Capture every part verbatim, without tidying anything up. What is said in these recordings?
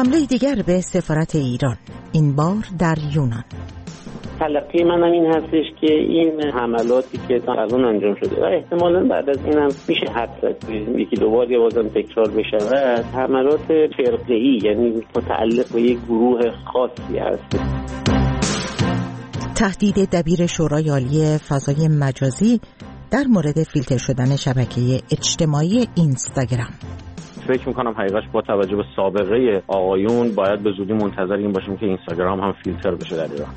حمله دیگر به سفارت ایران، این بار در یونان. تلقی منم این هستش که این حملاتی که تا الان انجام شده و احتمالاً بعد از اینم میشه حد زد یکی دو بار یه بازم تکرار بشه و حملات فرقه‌ای، یعنی متعلق به یک گروه خاصی هست. تهدید دبیر شورای عالی فضای مجازی در مورد فیلتر شدن شبکه اجتماعی اینستاگرام. فکر میکنم حقیقتش با توجه به سابقه آقایون باید به زودی منتظر این باشیم که اینستاگرام هم فیلتر بشه در ایران.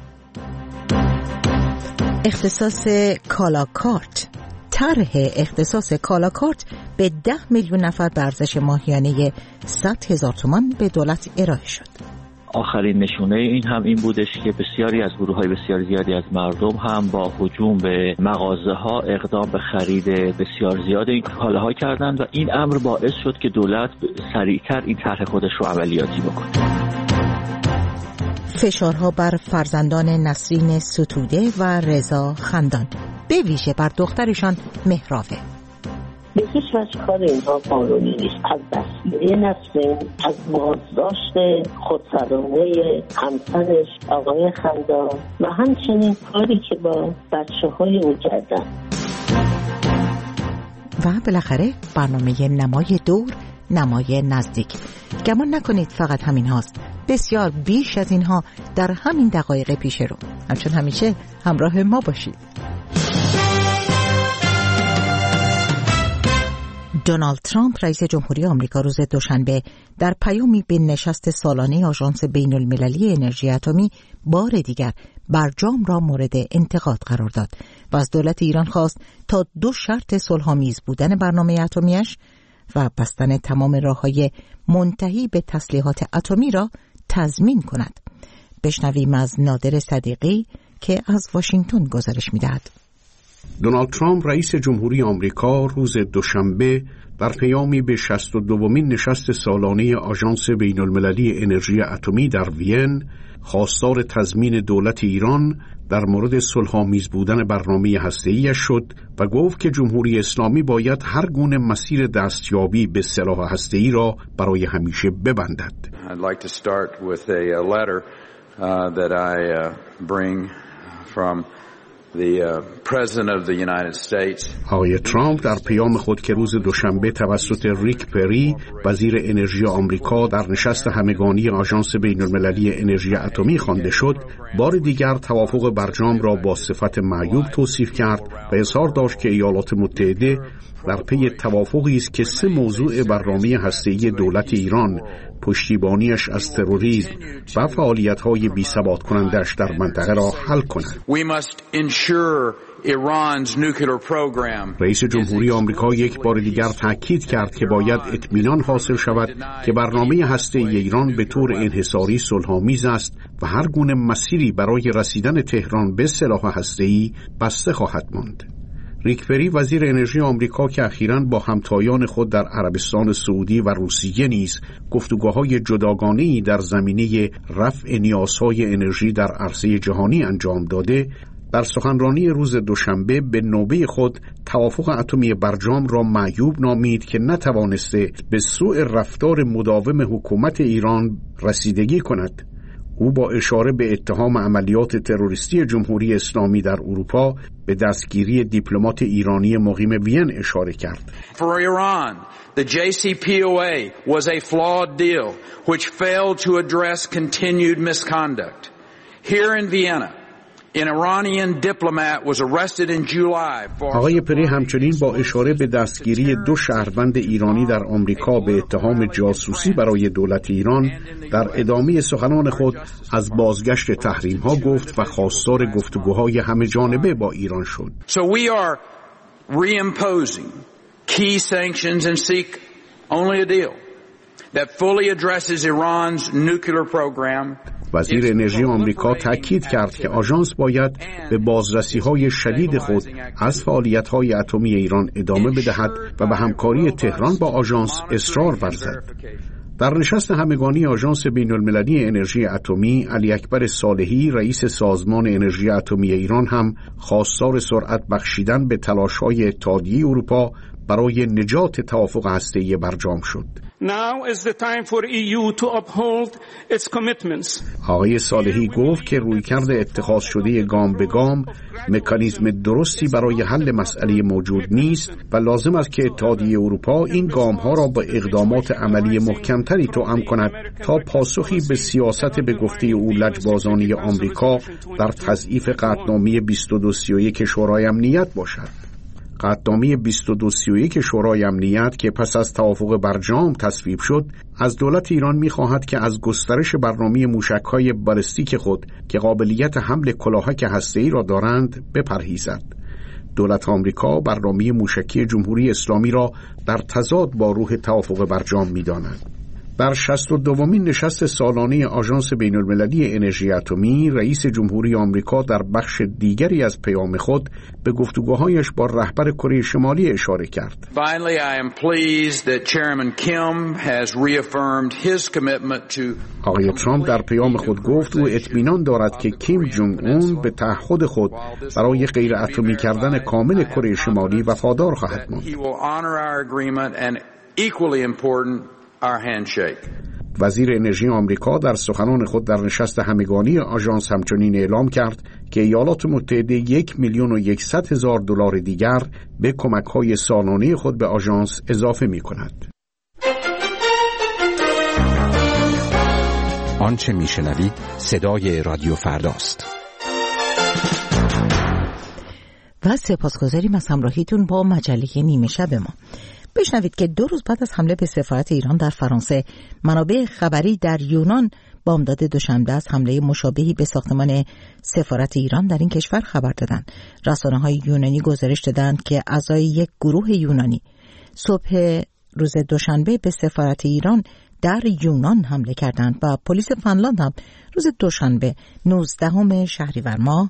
اختصاص کالاکارت. طرح اختصاص کالاکارت به ده میلیون نفر به ارزش ماهیانه صد هزار تومان به دولت ارائه شد. آخرین نشونه این هم این بودش که بسیاری از گروه‌های بسیار زیادی از مردم هم با هجوم به مغازه‌ها اقدام به خرید بسیار زیاد این کالاها کردند و این امر باعث شد که دولت سریعتر این طرح خودش رو عملیاتی بکنه. فشارها بر فرزندان نسرین ستوده و رضا خندان، به ویژه بر دخترشان مهراوه. به هیچ وجه کار اینها قانونی نیست. از دستگیری نسرین، از بازداشت خودسرانه همسرش آقای خندان و همچنین کاری که با بچه های او کردن. و بالاخره برنامه نمای دور، نمای نزدیک. گمان نکنید فقط همین هاست، بسیار بیش از اینها در همین دقایق پیش رو. همچون همیشه همراه ما باشید. دونالد ترامپ رئیس جمهوری آمریکا روز دوشنبه در پیامی به نشست سالانه آژانس بین المللی انرژی اتمی بار دیگر برجام را مورد انتقاد قرار داد و از دولت ایران خواست تا دو شرط صلح‌آمیز بودن برنامه اتمیش و بستن تمام راه‌های منتهی به تسلیحات اتمی را تضمین کند. بشنویم از نادر صدیقی که از واشنگتن گزارش می‌دهد. دونالد ترامپ رئیس جمهوری آمریکا روز دوشنبه در پیامی به شصت و دومین نشست سالانه آژانس بین المللی انرژی اتمی در وین خواستار تضمین دولت ایران در مورد صلح‌آمیز بودن برنامه هسته‌ایش شد و گفت که جمهوری اسلامی باید هر گونه مسیر دستیابی به سلاح هسته‌ای را برای همیشه ببندد. I'd like to start with a letter uh, that I uh, bring from the uh, President of the United States. آقای ترامپ در پیام خود که روز دوشنبه توسط ریک پری وزیر انرژی آمریکا در نشست همگانی آژانس بین المللی انرژی اتمی خوانده شد، بار دیگر توافق برجام را با صفت معیوب توصیف کرد و اظهار داشت که ایالات متحده در پی توافقی است که سه موضوع برنامه هسته‌ای دولت ایران، پشتیبانیش از تروریسم و فعالیت‌های بی‌ثبات کننده‌اش در منطقه را حل کند. رئیس جمهوری آمریکا یک بار دیگر تاکید کرد که باید اطمینان حاصل شود که برنامه هسته‌ای ایران به طور انحصاری صلح‌آمیز است و هر گونه مسیری برای رسیدن تهران به سلاح هسته‌ای بسته خواهد ماند. ریک پری وزیر انرژی آمریکا که اخیراً با همتایان خود در عربستان سعودی و روسیه نیز گفتگوهای جداگانه‌ای در زمینه رفع نیازهای انرژی در عرصه جهانی انجام داده، در سخنرانی روز دوشنبه به نوبه خود توافق اتمی برجام را معیوب نامید که نتوانسته به سوء رفتار مداوم حکومت ایران رسیدگی کند. او با اشاره به اتهام عملیات تروریستی جمهوری اسلامی در اروپا به دستگیری دیپلمات ایرانی مقیم وین اشاره کرد. For Iran, the J C P O A was a flawed deal which failed to address continued misconduct. Here in Vienna, an Iranian diplomat was arrested in July for... آقای پری همچنین با اشاره به دستگیری دو شهروند ایرانی در آمریکا به اتهام جاسوسی برای دولت ایران در ادامه سخنان خود از بازگشت تحریم ها گفت و خواستار گفتگوهای همه جانبه با ایران شد. So we are reimposing key sanctions and seek only a deal that fully addresses Iran's nuclear program. وزیر انرژی آمریکا تاکید کرد که آژانس باید به بازرسی‌های شدید خود از فعالیت‌های اتمی ایران ادامه بدهد و به همکاری تهران با آژانس اصرار ورزد. در نشست همگانی آژانس بین المللی انرژی اتمی، علی اکبر صالحی رئیس سازمان انرژی اتمی ایران هم خواستار سرعت بخشیدن به تلاش‌های اتحادیه اروپا برای نجات توافق هسته‌ای برجام شد. Now is the time for E U to uphold its commitments. آقای صالحی گفت که رویکرد اتخاذ شده گام به گام مکانیزم درستی برای حل مسئله موجود نیست و لازم است که اتحادیه اروپا این گام‌ها را با اقدامات عملی محکمتری توأم کند تا پاسخی به سیاست به گفته او لجبازانه آمریکا در تضعیف قطعنامه بیست و دو سی و یک شورای امنیت باشد. قطعنامه بیست و دو سی و یک شورای امنیت که پس از توافق برجام تصویب شد، از دولت ایران می‌خواهد که از گسترش برنامه موشک‌های بالستیک خود که قابلیت حمل کلاهک هسته‌ای را دارند بپرهیزد. دولت آمریکا برنامه موشکی جمهوری اسلامی را در تضاد با روح توافق برجام می‌داند. در شصت و دومین نشست سالانه آژانس بین‌المللی انرژی اتمی، رئیس جمهوری آمریکا در بخش دیگری از پیام خود به گفتگوهایش با رهبر کره شمالی اشاره کرد. Finally, I am pleased that Chairman Kim has reaffirmed his commitment to آقای ترامپ در پیام خود گفت او اطمینان دارد که کیم جونگ اون به تعهد خود برای غیر اتمی کردن کامل کره شمالی وفادار خواهد ماند. He will honor our agreement and equally important our handshake. وزیر انرژی آمریکا در سخنان خود در نشست همگانی آژانس همچنین اعلام کرد که ایالات متحده یک میلیون و یکصد هزار دلار دیگر به کمک‌های سالانه خود به آژانس اضافه می‌کند. آنچه میشنوید صدای رادیو فرداست. و سپاسگزاریم از همراهیتون با مجله نیمه شب ما. بشنوید که دو روز بعد از حمله به سفارت ایران در فرانسه، منابع خبری در یونان بامداد دوشنبه از حمله مشابهی به ساختمان سفارت ایران در این کشور خبر دادند. رسانه‌های یونانی گزارش دادند که اعضای یک گروه یونانی صبح روز دوشنبه به سفارت ایران در یونان حمله کردند و پلیس فنلاند هم روز دوشنبه نوزدهم شهریور ماه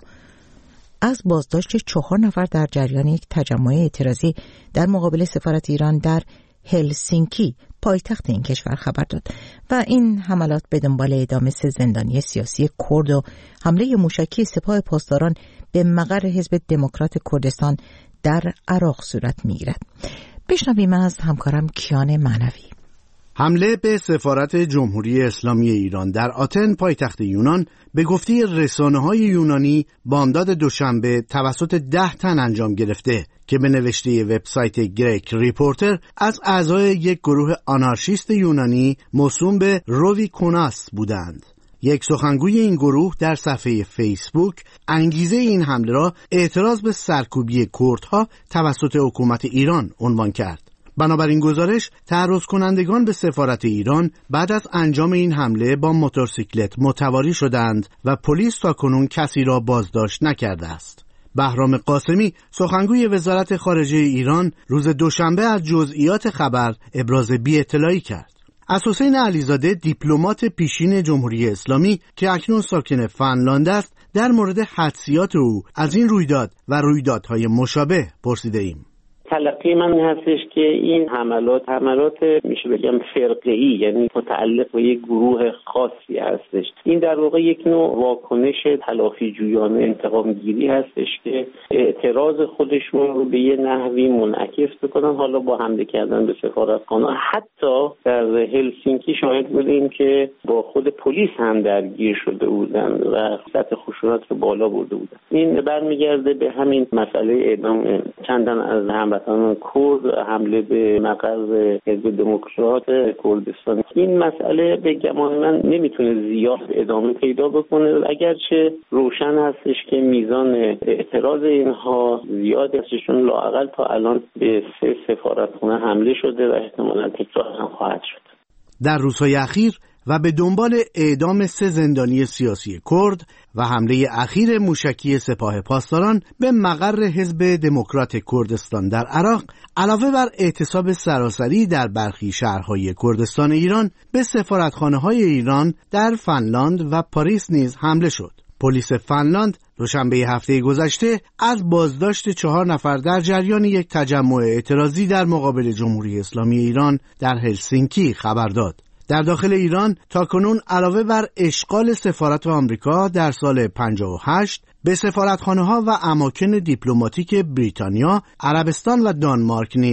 از بازداشت چهار نفر در جریان یک تجمع اعتراضی در مقابل سفارت ایران در هلسینکی پایتخت این کشور خبر داد و این حملات به دنبال اعدام سه زندانی سیاسی کرد و حمله موشکی سپاه پاسداران به مقر حزب دموکرات کردستان در عراق صورت می‌گیرد. بشنویم از همکارم کیان معنوی. حمله به سفارت جمهوری اسلامی ایران در آتن پایتخت یونان به گفته رسانه‌های یونانی بامداد دوشنبه توسط ده تن انجام گرفته که به نوشته وبسایت گریک ریپورتر از اعضای یک گروه آنارشیست یونانی موسوم به روی کوناس بودند. یک سخنگوی این گروه در صفحه فیسبوک انگیزه این حمله را اعتراض به سرکوبی کردها توسط حکومت ایران عنوان کرد. بنابراین گزارش تعرض کنندگان به سفارت ایران بعد از انجام این حمله با موتورسیکلت متواری شدند و پلیس تاکنون کسی را بازداشت نکرده است. بهرام قاسمی سخنگوی وزارت خارجه ایران روز دوشنبه از جزئیات خبر ابراز بی‌اطلاعی کرد. اسحسین علیزاده دیپلمات پیشین جمهوری اسلامی که اکنون ساکن فنلاند است در مورد حدسیات او از این رویداد و رویدادهای مشابه پرسیده ایم. تلقی من هستش که این حملات حملات میشه بگم فرقه‌ای، یعنی متعلق به یک گروه خاصی هستش. این در واقع یک نوع واکنش تلافی جویانه انتقام گیری هستش که اعتراض خودشون رو به یه نحوی منعکس بکنن، حالا با حمله کردن به سفارتخانه. حتی در هلسینکی شاهد بودیم که با خود پلیس هم درگیر شده بودن و سطح خشونت رو بالا برده بودن. این برمیگرده به همین مسئله اعدام چندان از هم هموطنان کرد، حمله به مقر حزب دموکرات کردستان. این مسئله به گمان من نمیتونه زیاد ادامه پیدا بکنه، اگرچه روشن هستش که میزان اعتراض اینها زیاد هستش، چون لااقل تا الان به سه سفارتخانه حمله شده و احتمالاً تکرار هم خواهد شد. در روزهای اخیر و به دنبال اعدام سه زندانی سیاسی کرد و حمله اخیر موشکی سپاه پاسداران به مقر حزب دموکرات کردستان در عراق، علاوه بر اعتصاب سراسری در برخی شهرهای کردستان ایران، به سفارتخانه‌های ایران در فنلاند و پاریس نیز حمله شد. پلیس فنلاند دوشنبه هفته گذشته از بازداشت چهار نفر در جریان یک تجمع اعتراضی در مقابل جمهوری اسلامی ایران در هلسینکی خبر داد. در داخل ایران تاکنون علاوه بر اشغال سفارت آمریکا در سال پنجاه و هشت به سفارتخانه‌ها و اماکن دیپلماتیک بریتانیا، عربستان و دانمارک نیز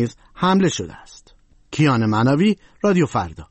حمله شده است. کیان مناوی، رادیو فردا.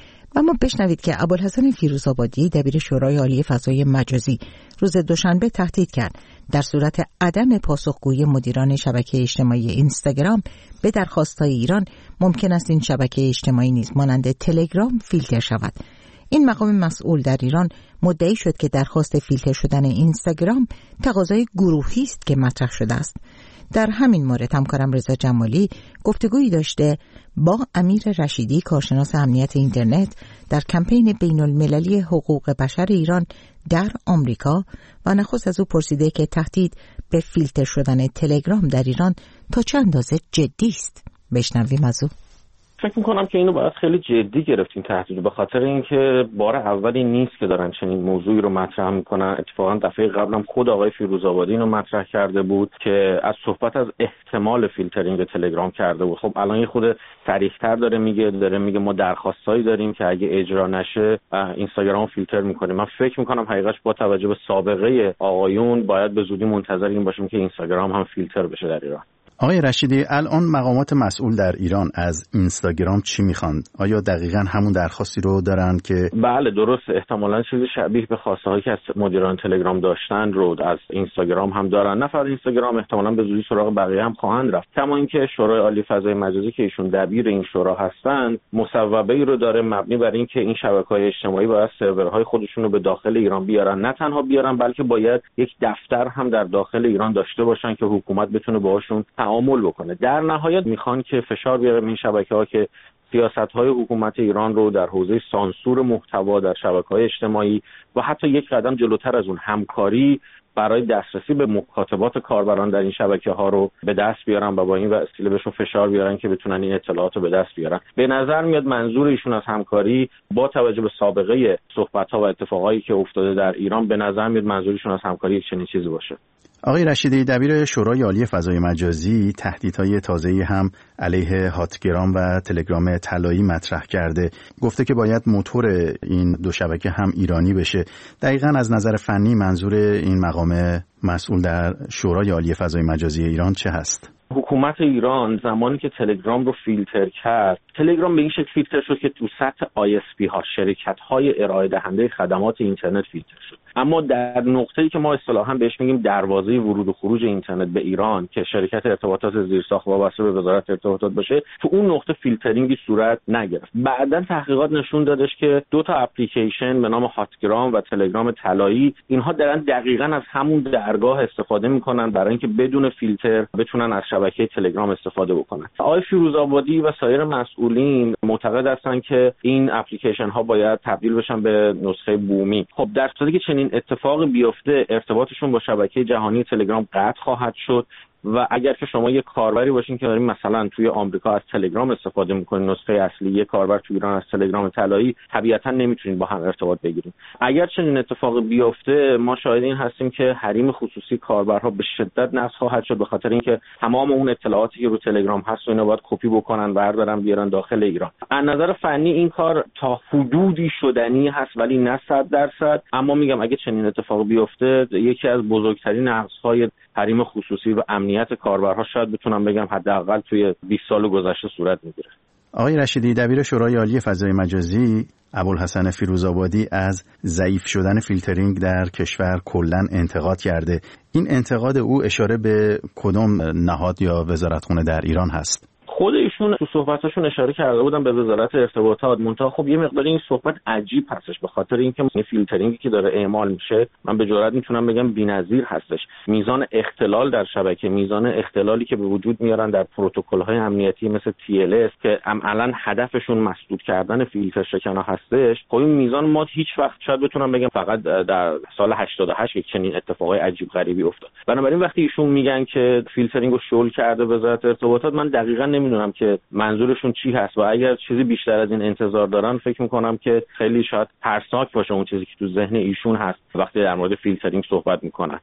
و ما بشنوید که ابوالحسن فیروزآبادی دبیر شورای عالی فضای مجازی روز دوشنبه تهدید کرد در صورت عدم پاسخگویی مدیران شبکه اجتماعی اینستاگرام به درخواست‌های ایران ممکن است این شبکه اجتماعی نیز مانند تلگرام فیلتر شود. این مقام مسئول در ایران مدعی شد که درخواست فیلتر شدن اینستاگرام تقاضای گروهی است که مطرح شده است. در همین مورد همکارم رضا جمالی گفتگویی داشته با امیر رشیدی، کارشناس امنیت اینترنت در کمپین بین المللی حقوق بشر ایران در آمریکا و نخست از او پرسیده که تهدید به فیلتر شدن تلگرام در ایران تا چه اندازه جدی است. بشنویم از او. فکر میکنم که اینو باید خیلی جدی گرفتیم تهدید، به خاطر اینکه بار اولی نیست که دارن چنین موضوعی رو مطرح میکنن. اتفاقا دفعه قبلم خود آقای فیروزآبادی اینو مطرح کرده بود که از صحبت از احتمال فیلترینگ تلگرام کرده بود. خب الان یه خود صریح‌تر داره میگه داره میگه ما درخواستایی داریم که اگه اجرا نشه اینستاگرام فیلتر میکنیم. من فکر میکنم حقیقتش با توجه به سابقه آقایون باید به زودی منتظر این باشیم که اینستاگرام هم فیلتر بشه در ایران. آقای رشیدی، الان مقامات مسئول در ایران از اینستاگرام چی میخوان؟ آیا دقیقاً همون درخواستی رو دارن که بله درست، احتمالاً چیزی شبیه به خواسته هایی که از مدیران تلگرام داشتن رو از اینستاگرام هم دارن. نه فقط اینستاگرام، احتمالاً به زودی سراغ بقیه هم خواهند رفت. کما اینکه شورای عالی فضای مجازی که ایشون دبیر این شورا هستن مصوبه‌ای رو داره مبنی بر این که این شبکه‌های اجتماعی باید سرورهای خودشون رو به داخل ایران بیارن. نه تنها بیارن بلکه باید یک دفتر هم در داخل ایران داشته باشن که حکومت بتونه باهاشون تعامل بکنه. در نهایت میخوان که فشار بیاره این شبکه‌ها که سیاست‌های حکومت ایران رو در حوزه سانسور محتوا در شبکه‌های اجتماعی و حتی یک قدم جلوتر از اون همکاری برای دسترسی به مکاتبات کاربران در این شبکه‌ها رو به دست بیارن و با این وسیله بهشون فشار بیارن که بتونن این اطلاعات رو به دست بیارن. به نظر میاد منظور ایشون از همکاری با توجه به سابقه صحبت‌ها و اتفاقایی که افتاده در ایران به نظر میاد منظورشون از همکاری یک چنین چیزی باشه. آقای رشیدی، دبیر شورای عالی فضای مجازی تهدیدهای تازه‌ای هم علیه هاتگرام و تلگرام طلایی مطرح کرده. گفته که باید موتور این دو شبکه هم ایرانی بشه. دقیقاً از نظر فنی منظور این مقام مسئول در شورای عالی فضای مجازی ایران چه هست؟ حکومت ایران زمانی که تلگرام رو فیلتر کرد، تلگرام به این شکل فیلتر شد که تو سطح آی اس پی ها، شرکت های ارائه دهنده خدمات اینترنت فیلتر شد. اما در نقطه‌ای که ما اصطلاحاً بهش میگیم دروازه ورود و خروج اینترنت به ایران که شرکت ارتباطات زیرساخت وابسته به وزارت ارتباطات باشه، تو اون نقطه فیلترینگی صورت نگرفت. بعداً تحقیقات نشون دادش که دو تا اپلیکیشن به نام هاتگرام و تلگرام طلایی اینها دارن دقیقاً از همون درگاه استفاده میکنن برای اینکه بدون فیلتر بتونن از شبکه تلگرام استفاده بکنن. آقای فیروزآبادی و سایر مسئولین معتقد هستن که این اپلیکیشن ها باید تبدیل بشن به نسخه بومی. خب در صورتی که چنین اتفاقی بیفته ارتباطشون با شبکه جهانی تلگرام قطع خواهد شد و اگر که شما یک کاربری باشین که دارین مثلا توی آمریکا از تلگرام استفاده میکنین، نسخه اصلی یک کاربر توی ایران از تلگرام طلایی، طبیعتا نمیتونین با هم ارتباط بگیرین. اگر چنین اتفاقی بیفته ما شاهد این هستیم که حریم خصوصی کاربرها به شدت نقض خواهد شد، به خاطر اینکه تمام اون اطلاعاتی که رو تلگرام هست و اینا باید کپی بکنن، بردارن بیارن داخل ایران. از نظر فنی این کار تا حدودی شدنی هست ولی نه صد درصد. اما میگم اگه چنین اتفاقی بیفته یکی از بزرگترین نقض‌های حریم خصوصی و امنیت کاربرها شاید بتونم بگم حداقل توی بیست سال گذشته صورت میگیره. آقای رشیدی، دبیر شورای عالی فضای مجازی ابوالحسن فیروزآبادی از ضعیف شدن فیلترینگ در کشور کلاً انتقاد کرده. این انتقاد او اشاره به کدام نهاد یا وزارتخونه در ایران هست؟ خود ایشون تو صحبتاشون اشاره کرده بودن به وزارت ارتباطات، منتها خب یه مقدار این صحبت عجیب هستش به خاطر اینکه این فیلترینگی که داره اعمال میشه من به جرئت میتونم بگم بی‌نظیر هستش. میزان اختلال در شبکه، میزان اختلالی که به وجود میارن در پروتکل‌های امنیتی مثل تی ال اس که عملاً هدفشون مسدود کردن فیلتر شکنا هستش، خب این میزان ما هیچ وقت شاید بتونم بگم فقط در سال هشتاد و هشت یک چنین اتفاقای عجیب غریبی افتاد. بنابراین وقتی ایشون میگن که فیلترینگ رو شل کرده وزارت ارتباطات، من دقیقاً نمیدونم که منظورشون چی هست و اگر چیزی بیشتر از این انتظار دارن فکر میکنم که خیلی شاید ترسناک باشه اون چیزی که تو ذهن ایشون هست وقتی در مورد فیلترینگ صحبت میکنن.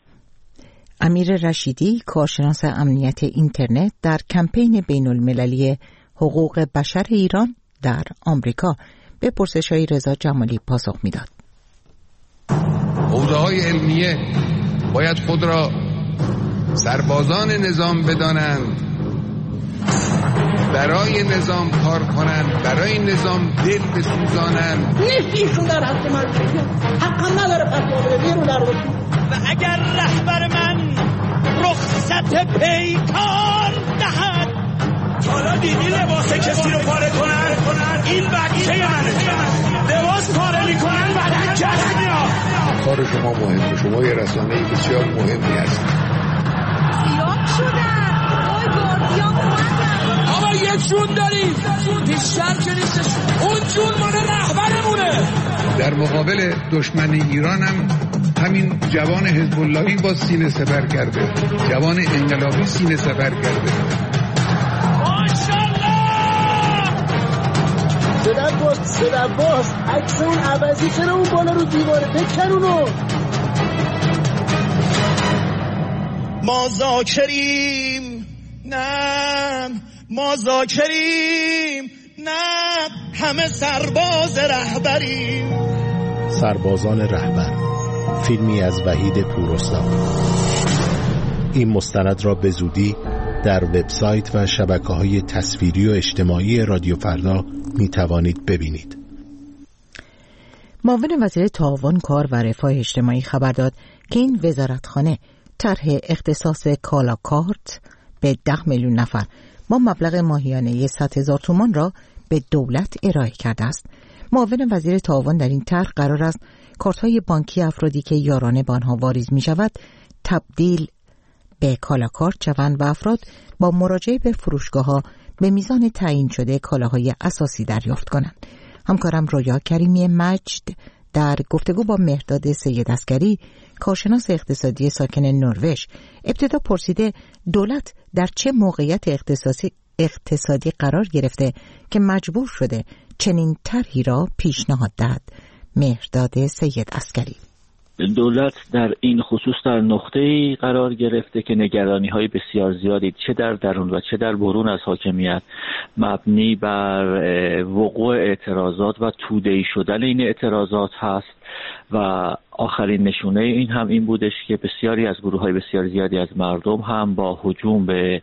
امیر رشیدی، کارشناس امنیت اینترنت در کمپین بین المللی حقوق بشر ایران در آمریکا، به پرسش‌های رضا جمالی پاسخ میداد. حوزه‌های علمیه باید خود را سربازان نظام بدانند برای نظام کار کنن، برای نظام دل بسوزانن. نیست ایشون در حق من حق هم نداره فتوا بده بیرون در رو. و اگر رهبر من رخصت پیکار دهد، حالا دیدی لباس کسی رو پاره کنن؟ این بچه منه، لباس پاره میکنن بدن جشن میاد. کار شما مهمه، شما یه رسانه بسیار مهمی هستید. زیاد شدن آی گاردیان اومدن. آقا یک جون داریم، بیشتر که نیستش، اون جون مال رهبرمونه. در مقابل دشمن ایران هم همین جوان حزب اللهی با سینه سپر کرده، جوان انقلابی سینه سپر کرده. صدق باز صدق باز عکس اون عوضی چرا اون بالا رو دیواره بکن اونو. ما ذاکریم نه، ما ذاکریم نه، همه سرباز رهبریم. سربازان رهبر، فیلمی از وحید پورستان. این مستند را به زودی در وبسایت و شبکه‌های تصویری و اجتماعی رادیو فردا می توانید ببینید. معاون وزیر تعاون کار و رفاه اجتماعی خبر داد که این وزارتخانه طرح اختصاص کالاکارت به ده میلیون نفر با مبلغ ماهیانه صد هزار تومان را به دولت ارائه کرده است. معاون وزیر تعاون در این طرح قرار است کارت‌های بانکی افرادی که یارانه به آنها واریز می شود تبدیل به کالاکارت شوند و افراد با مراجعه به فروشگاه‌ها به میزان تعیین شده کالاهای اساسی دریافت کنند. همکارم رویا کریمی مجد در گفتگو با مهرداد سید عسکری، کارشناس اقتصادی ساکن نروژ، ابتدا پرسیده دولت در چه موقعیت اقتصادی اقتصادی قرار گرفته که مجبور شده چنین طرحی را پیشنهاد دهد. مهرداد سید عسکری: دولت در این خصوص در نقطه‌ای قرار گرفته که نگرانی‌های بسیار زیادی چه در درون و چه در برون از حاکمیت مبنی بر وقوع اعتراضات و توده‌ای شدن این اعتراضات هست و آخرین نشونه این هم این بودش که بسیاری از گروه‌های بسیار زیادی از مردم هم با هجوم به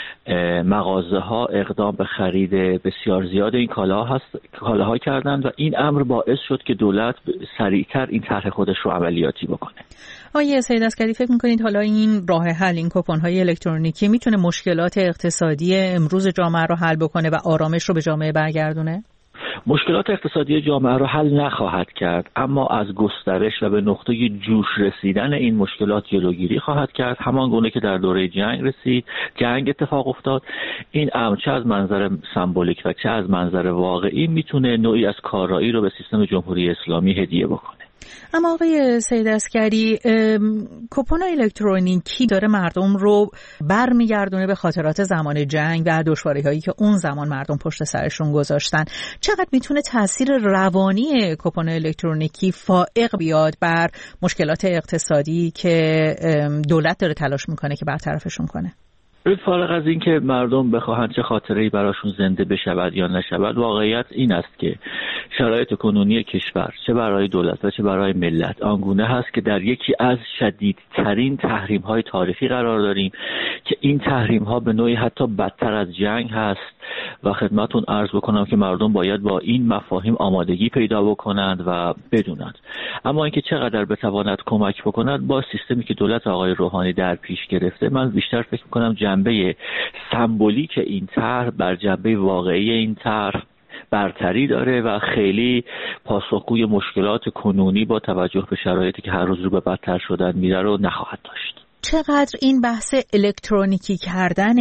مغازه‌ها اقدام به خرید بسیار زیاد این کالاها هست کالاها کردند و این امر باعث شد که دولت سریعتر این طرح خودش رو عملیاتی بکنه. آقای سید عسکری، فکر می‌کنید حالا این راه حل، این کوپن‌های الکترونیکی میتونه مشکلات اقتصادی امروز جامعه رو حل بکنه و آرامش رو به جامعه برگردونه؟ مشکلات اقتصادی جامعه رو حل نخواهد کرد، اما از گسترش و به نقطه جوش رسیدن این مشکلات جلوگیری خواهد کرد. همان گونه که در دوره جنگ رسید، جنگ اتفاق افتاد. این امر چه از منظر سمبولیک و چه از منظر واقعی میتونه نوعی از کارایی رو به سیستم جمهوری اسلامی هدیه بکنه. اما آقای سید عسکری، کوپن الکترونیکی داره مردم رو برمیگردونه به خاطرات زمان جنگ و دشواری‌هایی که اون زمان مردم پشت سرشون گذاشتن. چقدر میتونه تاثیر روانی کوپن الکترونیکی فائق بیاد بر مشکلات اقتصادی که دولت داره تلاش میکنه که برطرفشون کنه؟ فارغ از این که مردم بخواهند چه خاطره‌ای براشون زنده بشود یا نشود، واقعیت این است که شرایط کنونی کشور چه برای دولت و چه برای ملت آنگونه هست که در یکی از شدیدترین تحریم‌های تاریخی قرار داریم که این تحریم‌ها به نوعی حتی بدتر از جنگ هست و خدمتون عرض بکنم که مردم باید با این مفاهیم آمادگی پیدا بکنند و بدونند. اما اینکه چقدر بتواند کمک بکند با سیستمی که دولت آقای روحانی در پیش گرفته، من بیشتر فکر می‌کنم جنبه سمبولیک این طرح بر جنبه واقعی این طرح برتری داره و خیلی پاسخگوی مشکلات کنونی با توجه به شرایطی که هر روز رو به بدتر شدن میره رو نخواهد داشت. چقدر این بحث الکترونیکی کردن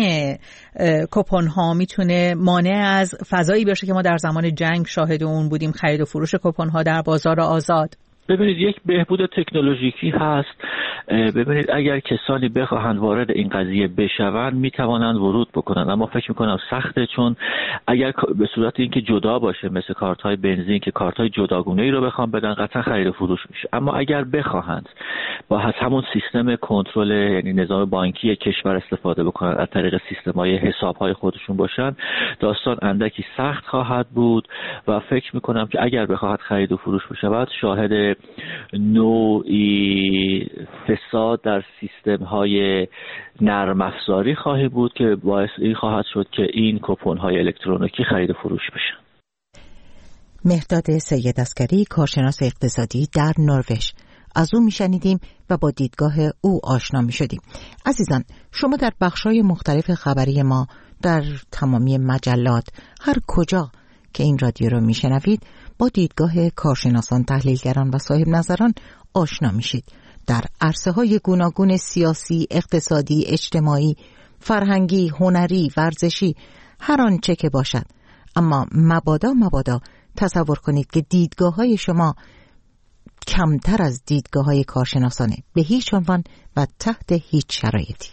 کوپن ها میتونه مانع از فضایی باشه که ما در زمان جنگ شاهد اون بودیم، خرید و فروش کوپن ها در بازار آزاد؟ ببینید، یک بهبود تکنولوژیکی هست. ببینید، اگر کسانی بخواهند وارد این قضیه بشوند میتوانند ورود بکنند، اما فکر میکنم سخته، چون اگر به صورت اینکه جدا باشه مثل کارت های بنزین که کارت های جداگونه ای رو بخوام بدن قطعا خرید و فروش میشه. اما اگر بخواهند با همون سیستم کنترل، یعنی نظام بانکی کشور استفاده بکنند، از طریق سیستم های حساب های خودشون باشن، داستان اندکی سخت خواهد بود و فکر میکنم که اگر بخواهد خرید و فروش بشود شاهد نوعی فساد در سیستم های نرم افزاری خواهی بود که باعث این خواهد شد که این کوپن های الکترونیکی خرید و فروش بشن. مهداد سید عسکری، کارشناس اقتصادی در نروژ، از او میشنیدیم و با دیدگاه او آشنا میشدیم. عزیزان، شما در بخش‌های مختلف خبری ما، در تمامی مجلات، هر کجا که این رادیو رو میشنوید، با دیدگاه کارشناسان، تحلیلگران و صاحب نظران آشنا میشید. در عرصه‌های گوناگون سیاسی، اقتصادی، اجتماعی، فرهنگی، هنری، ورزشی، هر آنچه که باشد. اما مبادا مبادا تصور کنید که دیدگاه‌های شما کمتر از دیدگاه‌های کارشناسانه، به هیچ عنوان و تحت هیچ شرایطی.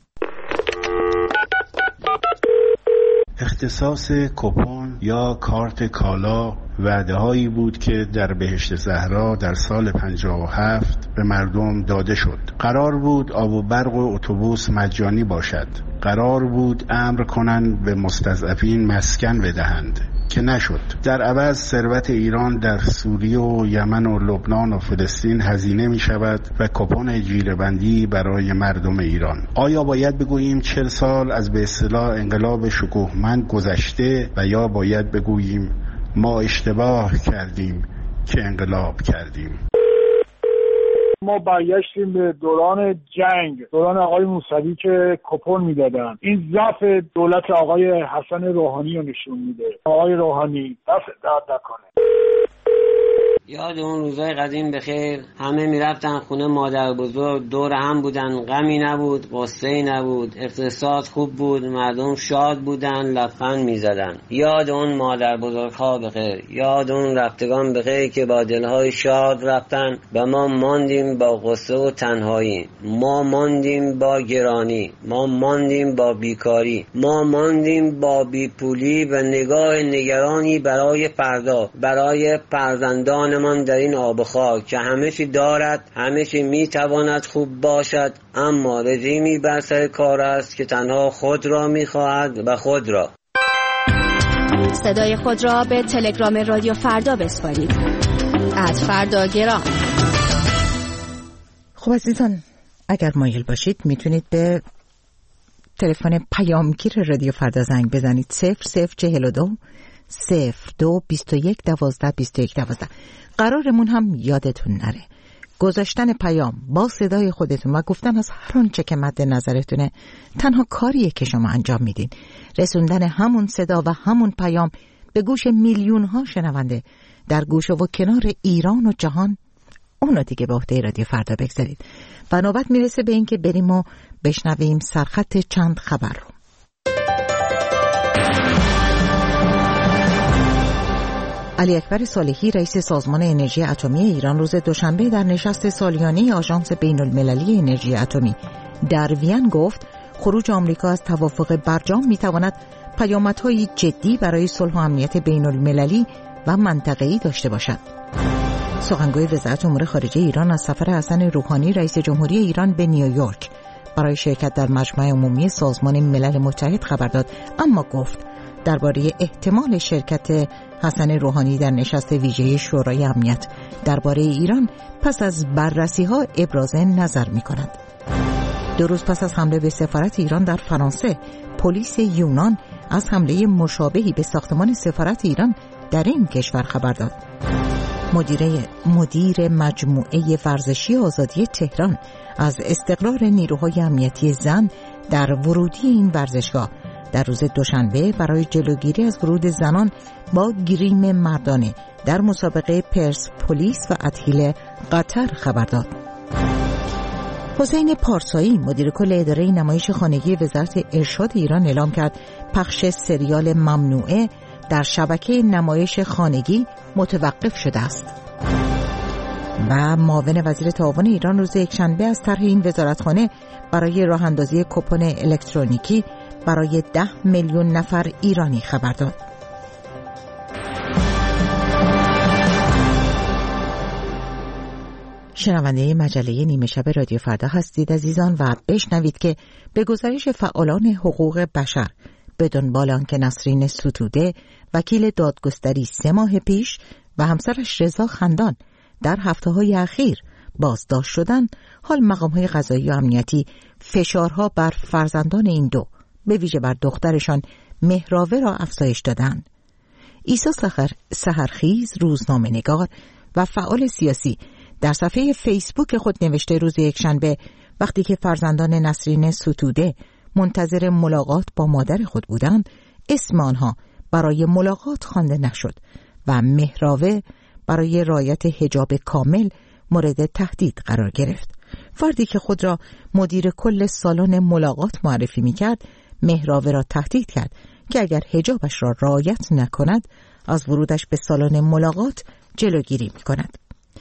اختصاص کوپن یا کارت کالا وعده‌هایی بود که در بهشت زهرا در سال پنجاه و هفت به مردم داده شد. قرار بود آب و برق و اتوبوس مجانی باشد. قرار بود امر کنند به مستضعفین مسکن بدهند که نشد. در عوض ثروت ایران در سوریه و یمن و لبنان و فلسطین هزینه می شود و کوپن جیره‌بندی برای مردم ایران. آیا باید بگوییم چهل سال از به اصطلاح انقلاب شکوهمند گذشته و یا باید بگوییم ما اشتباه کردیم که انقلاب کردیم؟ ما برگشتیم به دوران جنگ، دوران آقای موسوی که کوپن میدادن. این ضعف دولت آقای حسن روحانی رو نشون میده. آقای روحانی دست درد نکنه. یاد اون روزای قدیم بخیر، همه میرفتن خونه مادر بزرگ، دور هم بودن، غمی نبود، غصه‌ای نبود، اقتصاد خوب بود، مردم شاد بودن، لبخند میزدن. یاد اون مادر بزرگ ها بخیر، یاد اون رفتگان بخیر که با دلهای شاد رفتن و ما ماندیم با غصه و تنهایی، ما ماندیم با گرانی، ما ماندیم با بیکاری، ما ماندیم با بیپولی و نگاه نگرانی برای فردا، برای فرزندان من در این آب و خاک که همه چی دارد، همه چی میتواند خوب باشد، اما رژیمی بر سر کار است که تنها خود را میخواهد و خود را. صدای خود را به تلگرام رادیو فردا بسپارید. از فردا گرام. خب عزیزان، اگر مایل باشید میتونید به تلفن پیامگیر رادیو فردا زنگ بزنید. صفر صفر چهل و دو صفر دو بیست و یک دوازده بیست و یک دوازده. قرارمون هم یادتون نره گذاشتن پیام با صدای خودتون و گفتن از هر آنچه که مد نظرتونه تنها کاریه که شما انجام میدین. رسوندن همون صدا و همون پیام به گوش میلیون ها شنونده در گوشه و کنار ایران و جهان، اونو دیگه به عهده رادیو فردا بگذارید. و نوبت میرسه به این که بریم و بشنویم سرخط چند خبر رو. علی اکبر صالحی، رئیس سازمان انرژی اتمی ایران، روز دوشنبه در نشست سالیانه آژانس بین المللی انرژی اتمی در وین گفت خروج آمریکا از توافق برجام میتواند پیامدهای جدی برای صلح و امنیت بین المللی و منطقه‌ای داشته باشد. سخنگوی وزارت امور خارجه ایران از سفر حسن روحانی رئیس جمهوری ایران به نیویورک برای شرکت در مجمع عمومی سازمان ملل متحد خبر داد، اما گفت درباره احتمال شرکت حسن روحانی در نشست ویژه شورای امنیت درباره ایران پس از بررسی‌ها ابراز نظر می‌کند. دو روز پس از حمله به سفارت ایران در فرانسه، پلیس یونان از حمله مشابهی به ساختمان سفارت ایران در این کشور خبر داد. مدیر مدیر مجموعه ورزشی آزادی تهران از استقرار نیروهای امنیتی زن در ورودی این ورزشگاه در روز دوشنبه برای جلوگیری از ورود زنان با گریم مردانه در مسابقه پرسپولیس و ادهیل قطر خبر داد. حسین پارسایی، مدیر کل اداره نمایش خانگی وزارت ارشاد ایران اعلام کرد پخش سریال ممنوعه در شبکه نمایش خانگی متوقف شده است. و معاون وزیر تعاون ایران روز یکشنبه از طرح این وزارتخانه برای راه اندازی کوپن الکترونیکی برای ده میلیون نفر ایرانی خبر داد. شنونده مجله نیمه شب رادیو فردا هستید عزیزان و بشنوید که به گزارش فعالان حقوق بشر به دنبال آنکه نسرین ستوده، وکیل دادگستری سه ماه پیش و همسرش رضا خندان در هفته‌های اخیر بازداشت شدند، حال مقام‌های قضایی و امنیتی فشارها بر فرزندان این دو، به ویژه بر دخترشان مهراوه را افزایش دادند. عیسی سحرخیز، روزنامه‌نگار و فعال سیاسی، در صفحه فیسبوک خود نوشته روز یکشنبه وقتی که فرزندان نسرین ستوده منتظر ملاقات با مادر خود بودند، اسم آنها برای ملاقات خوانده نشد و مهراوه برای رعایت حجاب کامل مورد تهدید قرار گرفت. فردی که خود را مدیر کل سالن ملاقات معرفی می‌کرد، مهراوه را تهدید کرد که اگر حجابش را رعایت نکند از ورودش به سالن ملاقات جلوگیری می‌کند.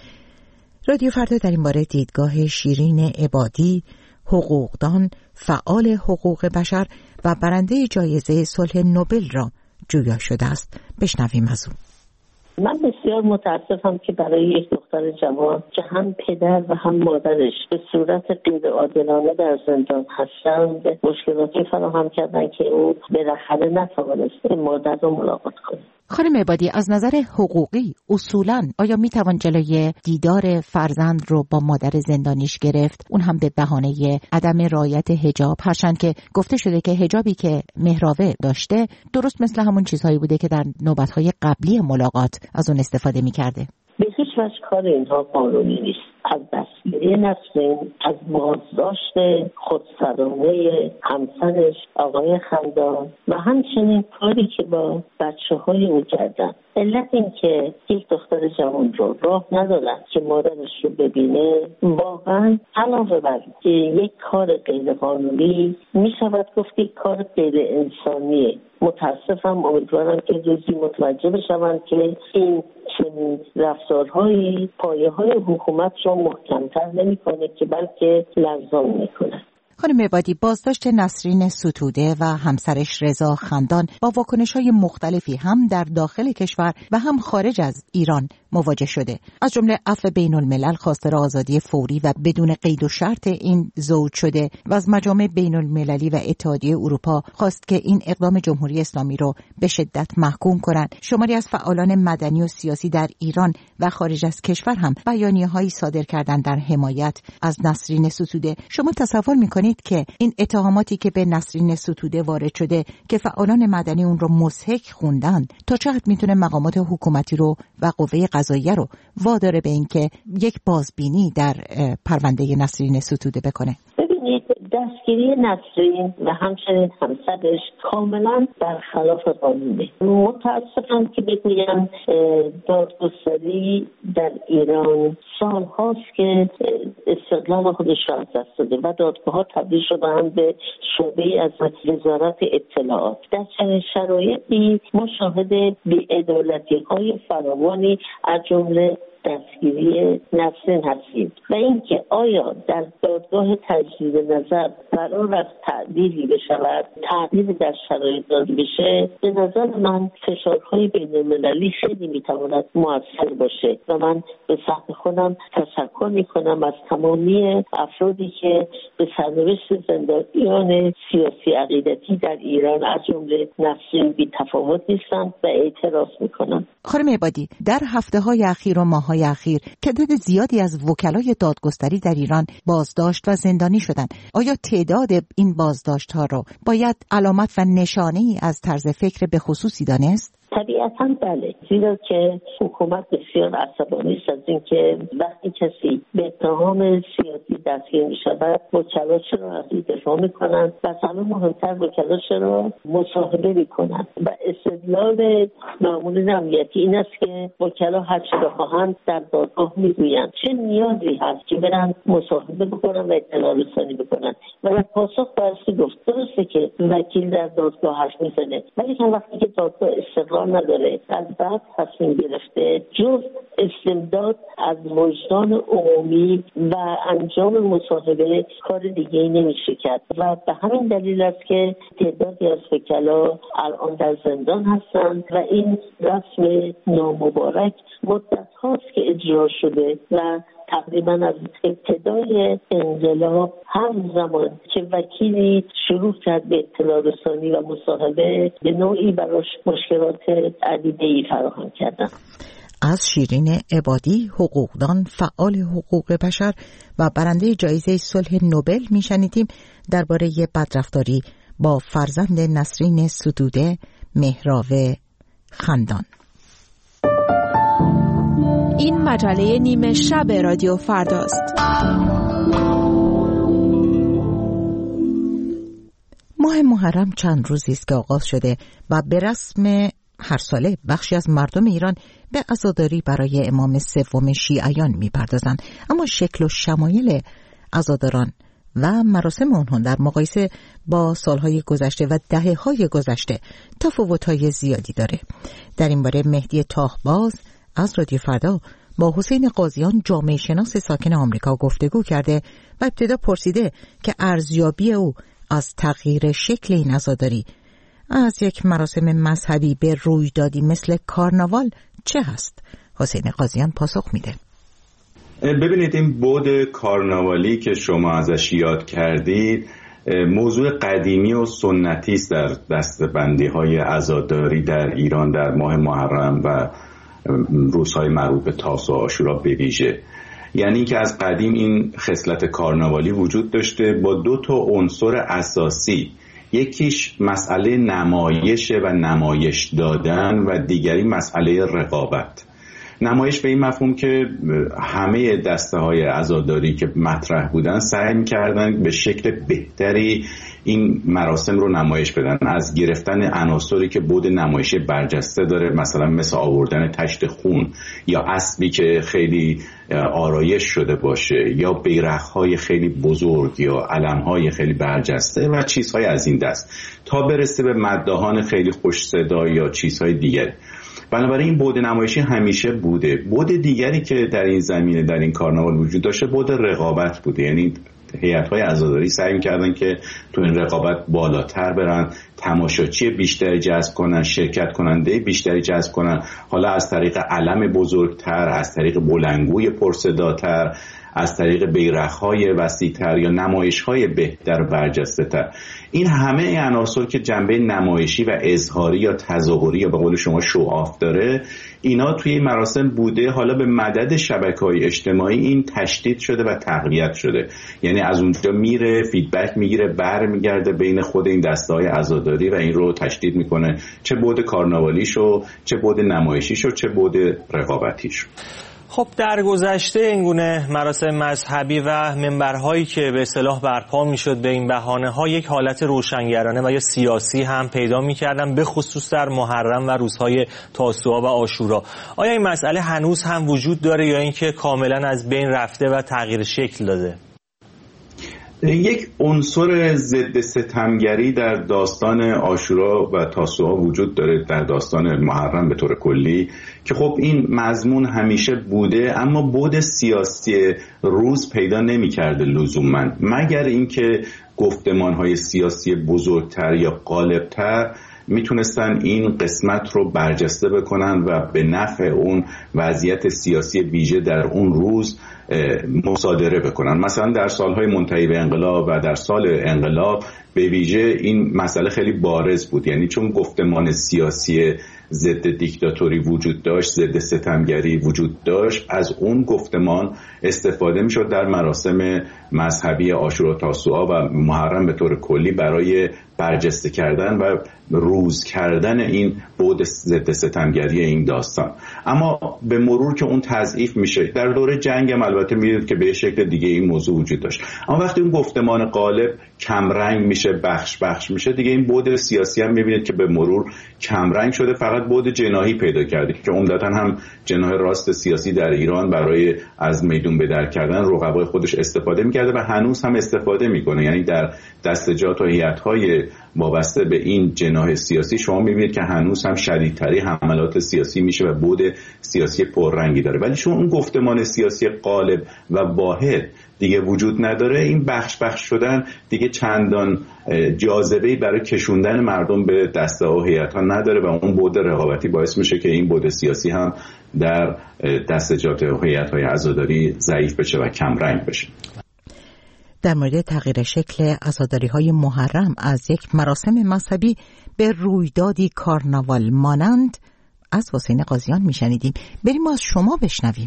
رادیو فردا در این باره دیدگاه شیرین عبادی، حقوقدان، فعال حقوق بشر و برنده جایزه صلح نوبل را جویا شده است. بشنویم از او. من بسیار متاسفم که برای یک دختر جوان که هم پدر و هم مادرش به صورت غیر عادلانه در زندان هستند، مشکلاتی فراهم کردن که او بالاخره نتوانست مادر رو ملاقات کنه. خانم عبادی، از نظر حقوقی اصولاً آیا میتوان جلوی دیدار فرزند رو با مادر زندانیش گرفت، اون هم به بهانه عدم رعایت حجاب، هرچند که گفته شده که حجابی که مهراوه داشته درست مثل همون چیزهایی بوده که در نوبت‌های قبلی ملاقات از اون استفاده می‌کرده؟ به هیچ وجه کار اینها قانونی نیست. از دستگیری نسرین، از بازداشت خودسرانه همسرش آقای خندان و همچنین کاری که با بچه های او کردن. علت این که یک دختر جوان رو راه ندارن که مادرش رو ببینه، واقعا علاوه بر یک کار غیر قانونی می شود گفت یک کار غیر انسانیه. متاسفم، امیدوارم که روزی متوجه بشوند که این چنین رفتارهایی پایه های حکومت را محکمتر نمی کنه که بلکه لرزان می کنه. خانم عبادی، بازداشت نسرین ستوده و همسرش رضا خندان با واکنش‌های مختلفی هم در داخل کشور و هم خارج از ایران مواجه شده. از جمله عفو بین الملل خواستار آزادی فوری و بدون قید و شرط این زوج شده و از مجامع بین المللی و اتحادیه اروپا خواست که این اقدام جمهوری اسلامی رو به شدت محکوم کنند. شماری از فعالان مدنی و سیاسی در ایران و خارج از کشور هم بیانیه‌هایی صادر کردند در حمایت از نسرین ستوده. شما تصور می‌کنید که این اتهاماتی که به نسرین ستوده وارد شده که فعالان مدنی اون رو مضحک خوندن، تا چه حد میتونه مقامات حکومتی رو و قوه قضاییه رو واداره به این که یک بازبینی در پرونده نسرین ستوده بکنه؟ ببینید، دستگیری نسرین و همچنین همسرش کاملا برخلاف قانونه. متاسفم که بگویم دادگستری در ایران سال هاست که استقلال خودش را از دست داده و دادگاه ها تبدیل شدند به شعبه از وزارت اطلاعات. در چنین شرایطی ما شاهد بی‌عدالتی های فراوانی از جمله دستگیری نسرین هستیم و اینکه آیا در دادگاه تجدید نظر قرار است تعدیلی بشود، تعدیلی در شرایط داده بشه، به نظر من فشارهای بین المللی خیلی میتواند موثر باشه و من به سمت خودم تشکر میکنم از تمامی افرادی که به سرنوشت زندانیان سیاسی عقیدتی در ایران از جمله نسرین بی تفاوت نیستم و اعتراض میکنم. خانم عبادی، در هفته‌های اخیر و ماه‌های اخیر تعداد زیادی از وکلای دادگستری در ایران بازداشت و زندانی شدند. آیا تعداد این بازداشت‌ها را باید علامت و نشانه‌ای از طرز فکر به خصوصی دانست؟ طبیعتاً بله، زیرا که حکومت بسیار عصبانی است از اینکه وقتی کسی به اتهام سیاسی دستگیر می شود، وکلا چرا از این دفاع می کنند و از همه مهمتر وکلا چرا مصاحبه می کنند و استدلال مامورین امنیتی این است که وکلا هر چه بخواهند در دادگاه می گویند. چه نیازی هست که برن مصاحبه بکنن و اطلاع رسانی بکنن؟ و در پاسخ بایستی گفت درسته که وکیل در دادگاه حرف میزنه، ولی که وقتی که دادگاه استقلال نداره از بعد تصمیم گرفته جز استمداد از وجدان عمومی و انجام مصاحبه کار دیگه ای نمیشه کرد و به همین دلیل است که تعدادی از وکلا الان در زندان هستند و این رسم نامبارک مدت هاست که اجرا شده و تقریبا از ابتدای انقلاب هر زمان که وکیلی شروع کرد به اطلاع رسانی و مصاحبه به نوعی براش مشکلات عدیده‌ای فراهم کردن. از شیرین عبادی، حقوقدان، فعال حقوق بشر و برنده جایزه صلح نوبل میشنیدیم درباره بدرفتاری با فرزند نسرین ستوده، مهراوه خندان. این مجله نیمه شب رادیو فرداست. ماه محرم چند روزی است که آغاز شده و به رسم هر ساله بخشی از مردم ایران به عزاداری برای امام سوم شیعیان می‌پردازند، اما شکل و شمایل عزاداران و مراسم آنها در مقایسه با سالهای گذشته و دهه‌های گذشته تفاوت‌های زیادی داره. در این باره مهدی تاهباز از رادیو فردا با حسین قاضیان جامعه شناس ساکن آمریکا گفتگو کرده و ابتدا پرسیده که ارزیابی او از تغییر شکل این عزاداری از یک مراسم مذهبی به رویدادی مثل کارناوال چه هست؟ حسین قاضیان پاسخ میده. ببینید، این بعد کارناوالی که شما ازش یاد کردید موضوع قدیمی و سنتی است در دسته‌بندی‌های عزاداری در ایران در ماه محرم و روزهای مربوط به تاسوعا و عاشورا به ویژه. یعنی که از قدیم این خصلت کارناوالی وجود داشته با دو تا عنصر اساسی، یکیش مسئله نمایش و نمایش دادن و دیگری مسئله رقابت. نمایش به این مفهوم که همه دسته های عزاداری که مطرح بودن سعی می‌کردن به شکل بهتری این مراسم رو نمایش بدن، از گرفتن عناصری که بود نمایشی برجسته داره، مثلا مثل آوردن تشت خون یا اسبی که خیلی آرایش شده باشه یا بیرق‌های خیلی بزرگ یا علم‌های خیلی برجسته و چیزهای از این دست، تا برسه به مداحان خیلی خوش صدا یا چیزهای دیگر. بنابراین این بعد نمایشی همیشه بوده. بعد دیگری که در این زمینه در این کارناوال وجود داشته بعد رقابت بوده. یعنی هیئت‌های عزاداری سعی می‌کردن که تو این رقابت بالاتر برن، تماشاچی بیشتری جذب کنن، شرکت کننده بیشتری جذب کنن، حالا از طریق علم بزرگتر، از طریق بلندگوی پرصداتر، از طریق بیرق‌های وسیع‌تر یا نمایش‌های بهتر و برجسته‌تر. این همه عناصر که جنبه نمایشی و اظهاری یا تظاهری یا به قول شما شوآف داره، اینا توی این مراسم بوده. حالا به مدد شبکه‌های اجتماعی این تشدید شده و تقویت شده. یعنی از اونجا میره فیدبک میگیره، برمیگرده بین خود این دسته‌های عزاداری و این رو تشدید میکنه، چه بعد کارناوالیشو، چه بعد نمایشیشو، چه بعد رقابتیشو. خب در گذشته این گونه مراسم مذهبی و منبرهایی که به اصطلاح برپا میشد به این بهانه‌ها یک حالت روشنگرانه و یا سیاسی هم پیدا می‌کردن، به خصوص در محرم و روزهای تاسوعا و عاشورا. آیا این مسئله هنوز هم وجود داره یا اینکه کاملا از بین رفته و تغییر شکل داده؟ یک عنصر ضد ستمگری در داستان عاشورا و تاسوعا وجود داره، در داستان محرم به طور کلی، که خب این مضمون همیشه بوده اما بعد سیاسی روز پیدا نمی‌کرده لزوماً، مگر اینکه گفتمان‌های سیاسی بزرگتر یا غالبتر میتونستن این قسمت رو برجسته بکنن و به نفع اون وضعیت سیاسی ویژه در اون روز مصادره بکنن. مثلا در سالهای منتهی به انقلاب و در سال انقلاب به ویژه این مسئله خیلی بارز بود. یعنی چون گفتمان سیاسی ضد دیکتاتوری وجود داشت، ضد ستمگری وجود داشت، از اون گفتمان استفاده میشد در مراسم مذهبی عاشورا، تاسوعا و محرم به طور کلی برای برجسته کردن و روز کردن این بعد ضد ستمگری این داستان. اما به مرور که اون تضعیف میشه، در دوره جنگ هم البته میدید که به شکل دیگه این موضوع وجود داشت، اما وقتی اون گفتمان غالب کمرنگ میشه، بخش بخش میشه، دیگه این بعد سیاسی هم میبینید که به مرور کمرنگ شده، فقط بعد جناحی پیدا کرده که عمدتاً هم جناح راست سیاسی در ایران برای از میدون به در کردن رقبای خودش استفاده میکرده و هنوز هم استفاده میکنه. یعنی در دستجات و هیئت‌های وابسته به این جناح سیاسی شما میبینید که هنوز هم شدیدتری حملات سیاسی میشه و بعد سیاسی پررنگی داره. ولی چون اون گفتمان سیاسی غالب و واحد دیگه وجود نداره، این بخش بخش شدن دیگه چندان جاذبه‌ای برای کشوندن مردم به دسته و هیئت‌ها نداره و اون بعد رقابتی باعث میشه که این بعد سیاسی هم در دستجات و هیئت‌های عزاداری ضعیف بشه و کم رنگ بشه. در مورد تغییر شکل عزاداری‌های محرم از یک مراسم مذهبی به رویدادی کارناوال مانند از حسین قاضیان میشنیدیم. بریم از شما بشنویم.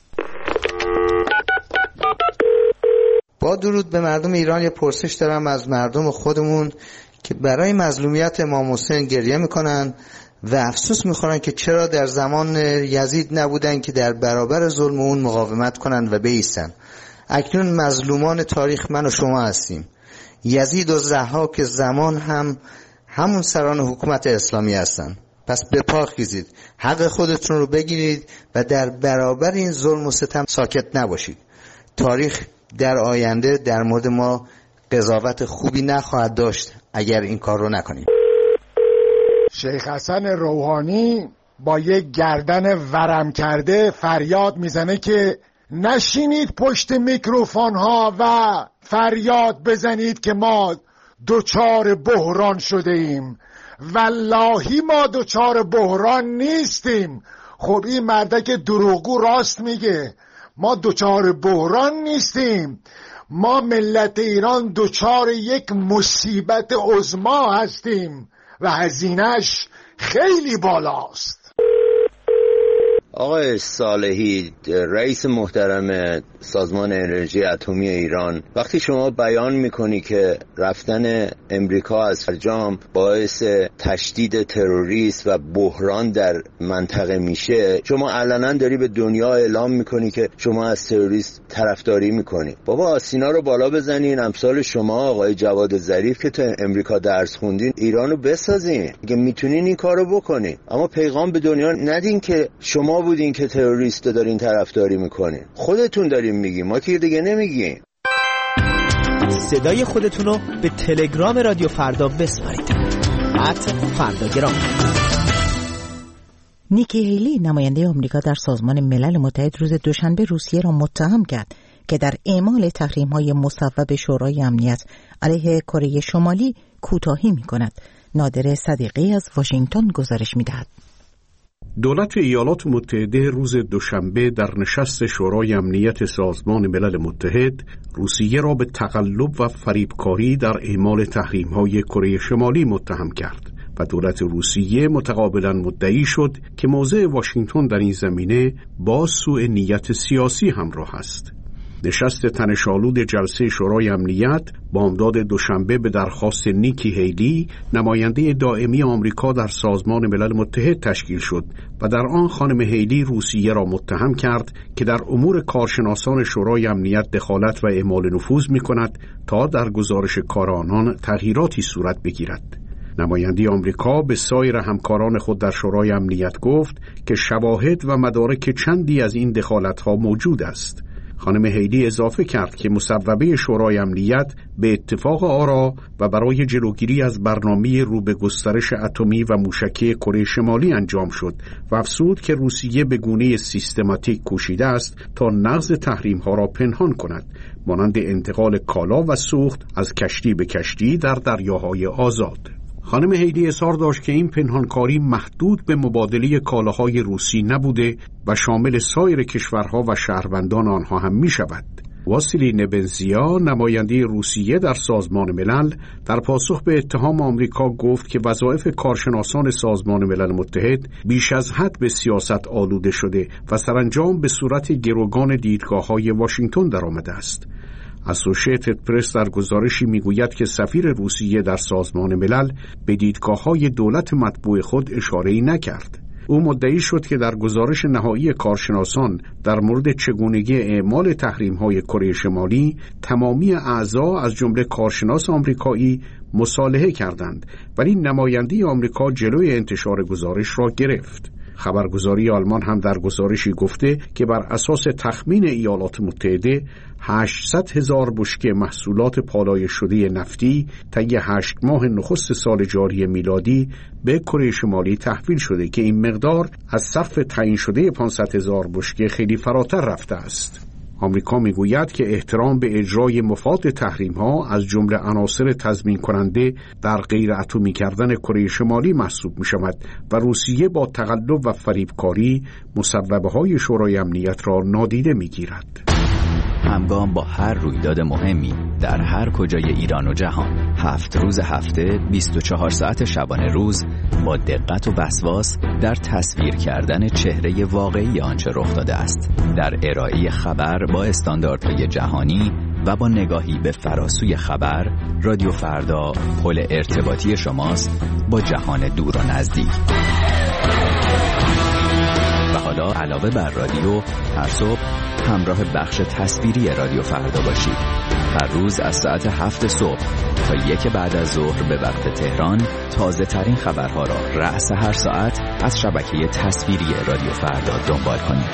با درود به مردم ایران، یه پرسش دارم از مردم خودمون که برای مظلومیت امام حسین گریه میکنن و افسوس میخورن که چرا در زمان یزید نبودن که در برابر ظلم اون مقاومت کنن و بایستن. اکنون مظلومان تاریخ من و شما هستیم. یزید و ضحاک زمان هم همون سران حکومت اسلامی هستن. پس به پا خیزید، حق خودتون رو بگیرید و در برابر این ظلم و ستم ساکت نباشید. تاریخ در آینده در مورد ما قضاوت خوبی نخواهد داشت اگر این کار رو نکنیم. شیخ حسن روحانی با یک گردن ورم کرده فریاد میزنه که نشینید پشت میکروفون ها و فریاد بزنید که ما دوچار بحران شده ایم. واللهی ما دوچار بحران نیستیم. خب این مردک دروغگو راست میگه، ما دوچار بحران نیستیم. ما ملت ایران دوچار یک مصیبت عظما هستیم و هزینه‌اش خیلی بالاست. آقای صالحی، رئیس محترم سازمان انرژی اتمی ایران، وقتی شما بیان میکنی که رفتن امریکا از فرجام باعث تشدید تروریسم و بحران در منطقه میشه، شما علنا داری به دنیا اعلام میکنی که شما از تروریسم طرفداری میکنی. بابا سینا رو بالا بزنین، امثال شما آقای جواد ظریف که تو امریکا درس خوندین ایرانو بسازین. اگه میتونین این کارو بکنین، اما پیغام به دنیا ندین که شما بودین که تروریست دارین طرفداری میکنین. خودتون دارین میگین، ما که دیگه نمیگیم. صدای خودتون رو به تلگرام رادیو فردا بسپارید. ات فرداگرام. نیکی هیلی، نماینده آمریکا در سازمان ملل متحد، روز دوشنبه روسیه را متهم کرد که در اعمال تحریم‌های مصوب شورای امنیت علیه کره شمالی کوتاهی می‌کند. نادر صدیقی از واشنگتن گزارش می‌دهد. دولت ایالات متحده روز دوشنبه در نشست شورای امنیت سازمان ملل متحد روسیه را به تقلب و فریبکاری در اعمال تحریم‌های کره شمالی متهم کرد و دولت روسیه متقابلاً مدعی شد که موضع واشنگتن در این زمینه با سوء نیت سیاسی همراه است. نشست تنش‌آلود جلسه شورای امنیت بامداد دوشنبه به درخواست نیکی هیلی، نماینده دائمی آمریکا در سازمان ملل متحد تشکیل شد و در آن خانم هیلی روسیه را متهم کرد که در امور کارشناسان شورای امنیت دخالت و اعمال نفوذ می‌کند تا در گزارش کار آنان تغییراتی صورت بگیرد. نماینده آمریکا به سایر همکاران خود در شورای امنیت گفت که شواهد و مدارک چندی از این دخالت‌ها موجود است. خانم هیلی اضافه کرد که مصوبه شورای امنیت به اتفاق آرا و برای جلوگیری از برنامه رو به گسترش اتمی و موشکی کره شمالی انجام شد و افزود که روسیه به گونه سیستماتیک کوشیده است تا نقض تحریم‌ها را پنهان کند، مانند انتقال کالا و سوخت از کشتی به کشتی در دریاهای آزاد. خانم هیلی اصرار داشت که این پنهانکاری محدود به مبادله کالاهای روسی نبوده و شامل سایر کشورها و شهروندان آنها هم می شود. واسیلی نبنزیا، نماینده روسیه در سازمان ملل، در پاسخ به اتهام آمریکا گفت که وظایف کارشناسان سازمان ملل متحد بیش از حد به سیاست آلوده شده و سرانجام به صورت گروگان دیدگاه‌های واشنگتن درآمده است. اسوشیتد پرس در گزارشی میگوید که سفیر روسیه در سازمان ملل به دیدگاه‌های دولت مطبوع خود اشاره‌ای نکرد. او مدعی شد که در گزارش نهایی کارشناسان در مورد چگونگی اعمال تحریم‌های کره شمالی تمامی اعضا از جمله کارشناس آمریکایی مصالحه کردند، ولی نماینده آمریکا جلوی انتشار گزارش را گرفت. خبرگزاری آلمان هم در گزارشی گفته که بر اساس تخمین ایالات متحده هشتصد هزار بشکه محصولات پالایش شده نفتی طی هشت ماه نخست سال جاری میلادی به کره شمالی تحویل شده که این مقدار از سقف تعیین شده پانصد هزار بشکه خیلی فراتر رفته است. آمریکا میگوید که احترام به اجرای مفاد تحریم‌ها از جمله عناصر تضمین کننده در غیر اتمی کردن کره شمالی محسوب می‌شود و روسیه با تقلب و فریبکاری مصوبه‌های شورای امنیت را نادیده می‌گیرد. همگام با هر رویداد مهمی در هر کجای ایران و جهان. هفت روز هفته، بیست و چهار ساعت شبانه روز، با دقت و وسواس در تصویر کردن چهره واقعی آنچه رخ داده است، در ارائه خبر با استانداردهای جهانی و با نگاهی به فراسوی خبر. رادیو فردا پل ارتباطی شماست با جهان دور و نزدیک. و حالا علاوه بر رادیو، هر صبح همراه بخش تصویری رادیو فردا باشید. هر روز از ساعت هفت صبح تا یک بعد از ظهر به وقت تهران، تازه ترین خبرها را رأس هر ساعت از شبکه تصویری رادیو فردا دنبال کنید.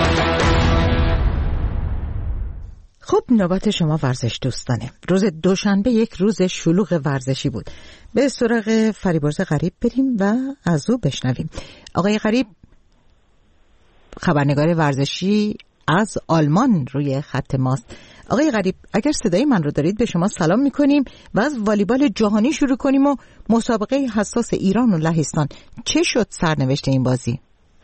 خب نوبت شما ورزش دوستانه. روز دوشنبه یک روز شلوغ ورزشی بود. به سراغ فریبرز غریب بریم و از او بشنویم. آقای غریب، خبرنگار ورزشی از آلمان روی خط ماست. آقای غریب، اگر صدای من رو دارید به شما سلام میکنیم و از والیبال جهانی شروع کنیم و مسابقه حساس ایران و لهستان. چه شد سرنوشت این بازی؟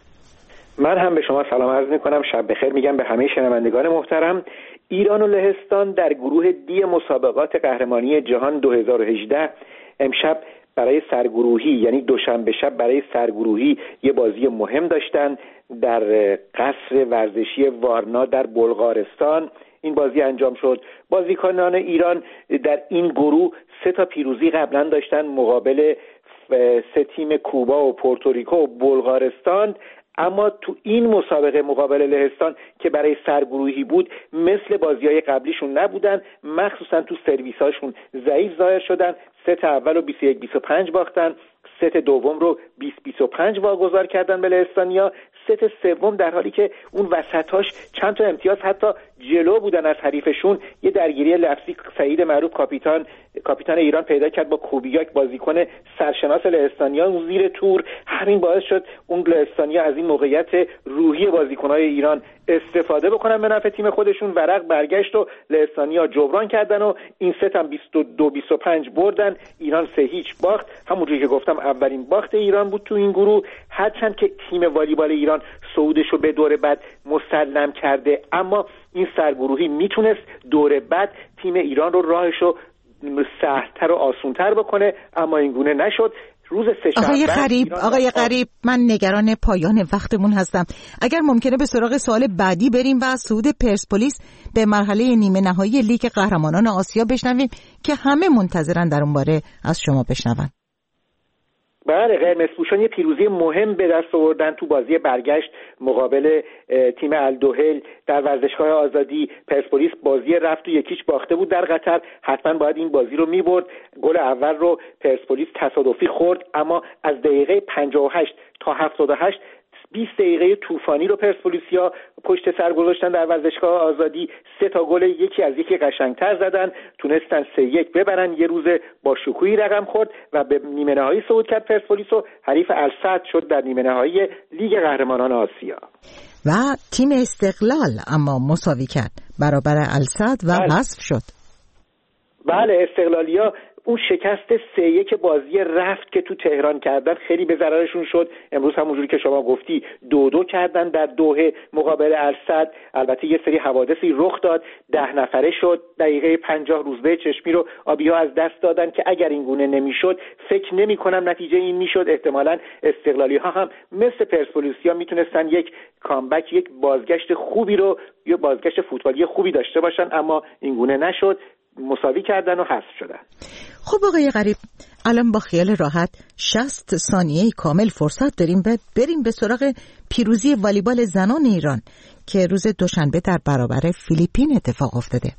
من هم به شما سلام عرض میکنم، شب بخیر میگم به همه شنوندگان محترم. ایران و لهستان در گروه دی مسابقات قهرمانی جهان دو هزار و هجده امشب برای سرگروهی، یعنی دوشنبه شب برای سرگروهی یه بازی مهم داشتن در قصر ورزشی وارنا در بلغارستان. این بازی انجام شد. بازیکنان ایران در این گروه سه تا پیروزی قبلا داشتن مقابل سه تیم کوبا و پورتوریکو و بلغارستان، اما تو این مسابقه مقابل لهستان که برای سرگروهی بود مثل بازی‌های قبلیشون نبودن، مخصوصا تو سرویس‌هاشون ضعیف ظاهر شدن. ست اول رو بیست و یک بیست و پنج باختن، ست دوم رو بیست بیست و پنج واگذار کردن به لهستانیا. ست سوم در حالی که اون وسطاش چند تا امتیاز حتی جلو بودن از حریفشون، یه درگیری لفظی سعید معروف کاپیتان کاپیتان ایران پیدا کرد با کوبیاک بازیکن سرشناس لهستانیا اون زیر تور. همین باعث شد اون لهستانیا از این موقعیت روحی بازیکن‌های ایران استفاده بکنن به نفع تیم خودشون. ورق برگشت و لهستانیا جبران کردن و این ست هم بیست و دو بیست و پنج بردن. ایران سه هیچ باخت. همونجوری که گفتم اولین باخت ایران بود تو این گروه، هرچند که تیم والیبال ایران صعودش رو به دور بعد مسلم کرده، اما این سرگروهی میتونست دور بعد تیم ایران رو راهش رو سهل‌تر و آسون‌تر بکنه، اما این گونه نشد. روز سه‌شنبه آقای غریب آقای غریب من نگران پایان وقتمون هستم. اگر ممکنه به سراغ سوال بعدی بریم و از صعود پرسپولیس به مرحله نیمه نهایی لیگ قهرمانان آسیا بشنویم که همه منتظرن در اون باره از شما بشنون. بله، قرمزپوشان یه پیروزی مهم به دست آوردن تو بازی برگشت مقابل تیم الدوهل در ورزشگاه آزادی. پرسپولیس بازی رفت و یکیچ باخته بود در قطر، حتما باید این بازی رو میبرد. گل اول رو پرسپولیس تصادفی خورد، اما از دقیقه پنجاه و هشت تا هفتاد و هشت بیست دقیقه طوفانی رو پرسپولیسیا پشت سر گذاشتن در ورزشگاه آزادی. سه تا گل یکی از یکی قشنگتر زدن، تونستن سه یک ببرن. یه روز با شکوهی رقم خورد و به نیمه نهایی صعود کرد پرسپولیس و حریف السد شد در نیمه نهایی لیگ قهرمانان آسیا. و تیم استقلال اما مساوی کرد برابر السد و حذف شد. بله، استقلالیا اون شکست سه یک بازی رفت که تو تهران کردن خیلی به ضررشون شد. امروز همونجوری که شما گفتی دو دو کردن در دوحه مقابل السد. البته یه سری حوادثی رخ داد، ده نفره شد. دقیقه پنجاه روزبه چشمی رو آبی‌ها از دست دادن که اگر این گونه نمیشد فکر نمی کنم نتیجه این میشد. احتمالاً استقلالی ها هم مثل پرسپولیسیا میتونستن یک کامبک، یک بازگشت خوبی رو، یا بازگشت فوتبالی خوبی داشته باشن، اما این گونه نشد. مساوی کردن و حذف شدن. خب آقای غریب، الان با خیال راحت شصت ثانیه کامل فرصت داریم و بریم به سراغ پیروزی والیبال زنان ایران که روز دوشنبه در برابر فیلیپین اتفاق افتاده.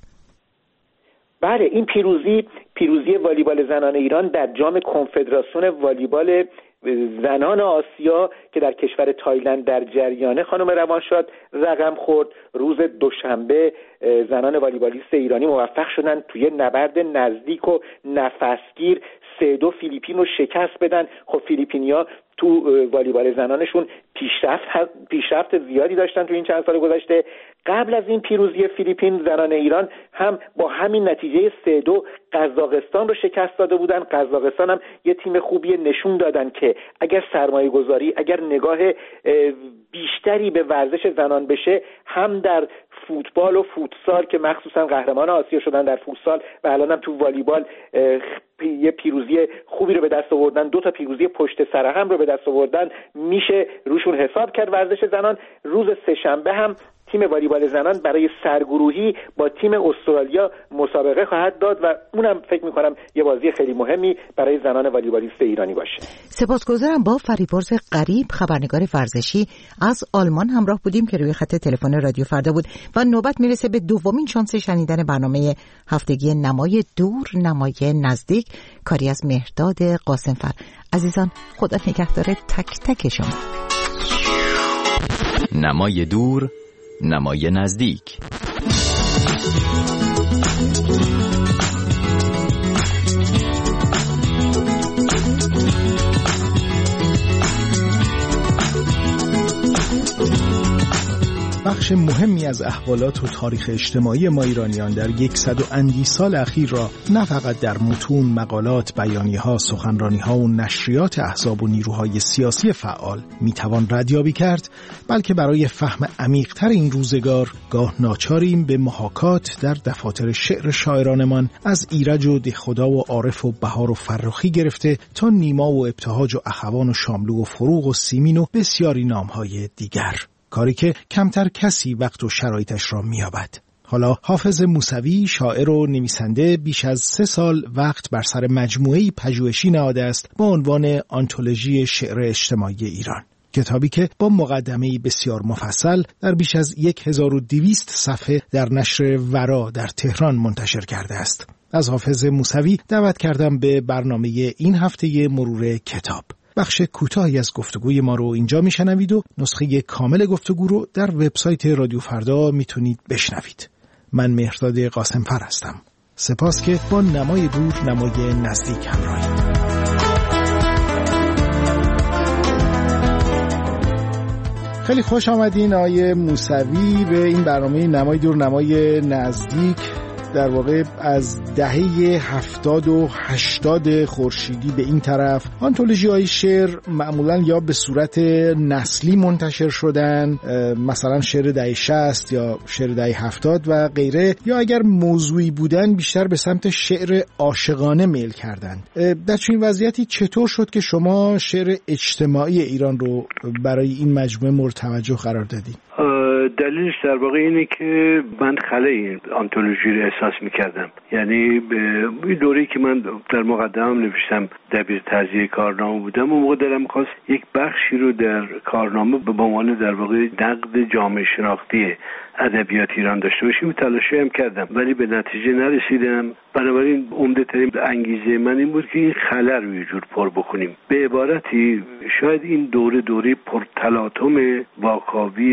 بله، این پیروزی پیروزی والیبال زنان ایران در جام کنفدراسیون والیبال زنان آسیا که در کشور تایلند در جریانه خانم روانشاد رقم خورد. روز دوشنبه زنان والیبالیست ایرانی موفق شدن توی نبرد نزدیک و نفسگیر سه دو فیلیپین رو شکست بدن. خب فیلیپینیا تو والیبال زنانشون پیشرفت پیشرفت زیادی داشتن تو این چند سال گذشته. قبل از این پیروزی فیلیپین زنان ایران هم با همین نتیجه سه دو قزاقستان رو شکست داده بودن. قزاقستان هم یه تیم خوبی، نشون دادن که اگر سرمایه گذاری، اگر نگاه بیشتری به ورزش زنان بشه، هم در فوتبال و فوتسال که مخصوصا قهرمان آسیا شدن در فوتسال و الان هم تو والیبال یه پیروزی خوبی رو به دست آوردن، دو تا پیروزی پشت سر هم رو به دست آوردن، میشه روشون حساب کرد ورزش زنان. روز سه‌شنبه هم تیم والیبال زنان برای سرگروهی با تیم استرالیا مسابقه خواهد داد و اونم فکر می‌کنم یه بازی خیلی مهمی برای زنان والیبالیست ایرانی باشه. سپاسگزارم. با فریبرز غریب، خبرنگار ورزشی از آلمان همراه بودیم که روی خط تلفن رادیو فردا بود و نوبت میرسه به دومین شانس شنیدن برنامه هفتگی نمای دور نمای نزدیک، کاری از مهرداد قاسمفر. عزیزان، خدا نگهدار تک تک شما. نمای دور نمای نزدیک. بخش مهمی از احوالات و تاریخ اجتماعی ما ایرانیان در یکصد و اندی سال اخیر را نه فقط در متون، مقالات، بیانیه‌ها، سخنرانی‌ها و نشریات احزاب و نیروهای سیاسی فعال میتوان ردیابی کرد، بلکه برای فهم عمیق‌تر این روزگار گاه ناچاریم به محاکات در دفاتر شعر شاعرانمان از ایرج و دهخدا و عارف و بهار و فرخی گرفته تا نیما و ابتهاج و اخوان و شاملو و فروغ و سیمین و بسیاری نام‌های دیگر، کاری که کمتر کسی وقت و شرایطش را می‌یابد. حالا حافظ موسوی، شاعر و نویسنده، بیش از سه سال وقت بر سر مجموعه‌ای پژوهشی نهاده است با عنوان آنتولوژی شعر اجتماعی ایران، کتابی که با مقدمه‌ای بسیار مفصل در بیش از هزار و دویست صفحه در نشر ورا در تهران منتشر کرده است. از حافظ موسوی دعوت کردم به برنامه این هفته مرور کتاب. بخش کوتاهی از گفتگوی ما رو اینجا میشنوید و نسخه کامل گفتگو رو در وبسایت رادیو فردا میتونید بشنوید. من مهرداد قاسمفر هستم. سپاس که با نمای دور نمای نزدیک همراهید. خیلی خوش آمدین آقای موسوی به این برنامه نمای دور نمای نزدیک. در واقع از دهه هفتاد و هشتاد خورشیدی به این طرف آنتولوژی های شعر معمولا یا به صورت نسلی منتشر شدن، مثلا شعر دهه شصت یا شعر دهه هفتاد و غیره، یا اگر موضوعی بودن بیشتر به سمت شعر عاشقانه میل کردن. در چنین وضعیتی چطور شد که شما شعر اجتماعی ایران رو برای این مجموعه مورد توجه قرار دادید؟ دلیلش در واقع اینه که من خلای این آنتولوژی رو احساس میکردم. یعنی به دوره‌ای که من در مقدمه‌ام نوشتم دبیر تهیه کارنامه بودم، اون موقع دلم می‌خواست یک بخشی رو در کارنامه به عنوان در واقع نقد جامعه شناختی ادبیات ایران داشته باشیم. تلاشی هم کردم ولی به نتیجه نرسیدم. بنابراین عمده ترین انگیزه من این بود که این خلا رو یه جور پر بکنیم. به عبارتی شاید این دوره دوره پرتلاطم واکاوی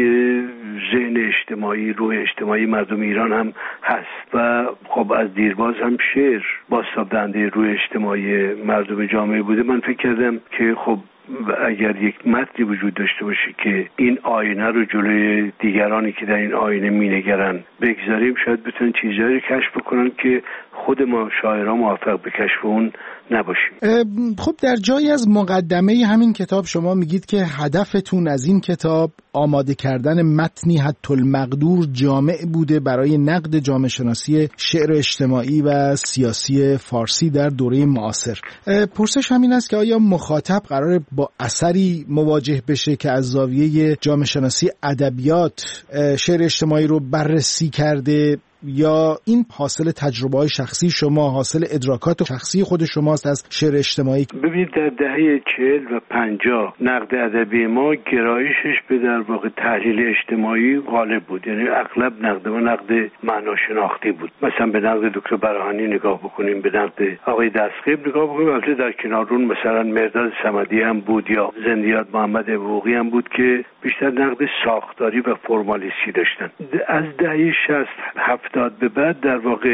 ذهن اجتماعی، روح اجتماعی مردم ایران هم هست و خب از دیرباز هم شعر بازتاب دهنده روح اجتماعی مردم جامعه بوده. من فکر کردم که خب اگر یک متنی وجود داشته باشه که این آینه رو جلوی دیگرانی که در این آینه مینگرن بگذاریم، شاید بتونن چیزایی رو کشف بکنن که خود ما شاعران موفق به کشف اون نباشیم. خب در جایی از مقدمه همین کتاب شما میگید که هدفتون از این کتاب آماده کردن متنی حتی المقدور جامع بوده برای نقد جامعه شناسی شعر اجتماعی و سیاسی فارسی در دوره معاصر. پرسش همین است که آیا مخاطب قراره با اثری مواجه بشه که از زاویه جامعه شناسی ادبیات شعر اجتماعی رو بررسی کرده، یا این حاصل تجربه های شخصی شما، حاصل ادراکات شخصی خود شماست از شعر اجتماعی؟ ببینید در دهه چهل و پنجاه نقد ادبی ما گرایشش به در واقع تحلیل اجتماعی غالب بود. یعنی اغلب نقد ما نقد معناشناختی بود. مثلا به نقد دکتر براهانی نگاه بکنیم، به نقد آقای دستقیب نگاه بکنیم، البته در کنار اون مثلا مرداد صمدی هم بود یا زندیات محمد ابوقی هم بود که بیشتر نقد ساختاری و فرمالیستی داشتن. از دهه شصت هفتاد به بعد در واقع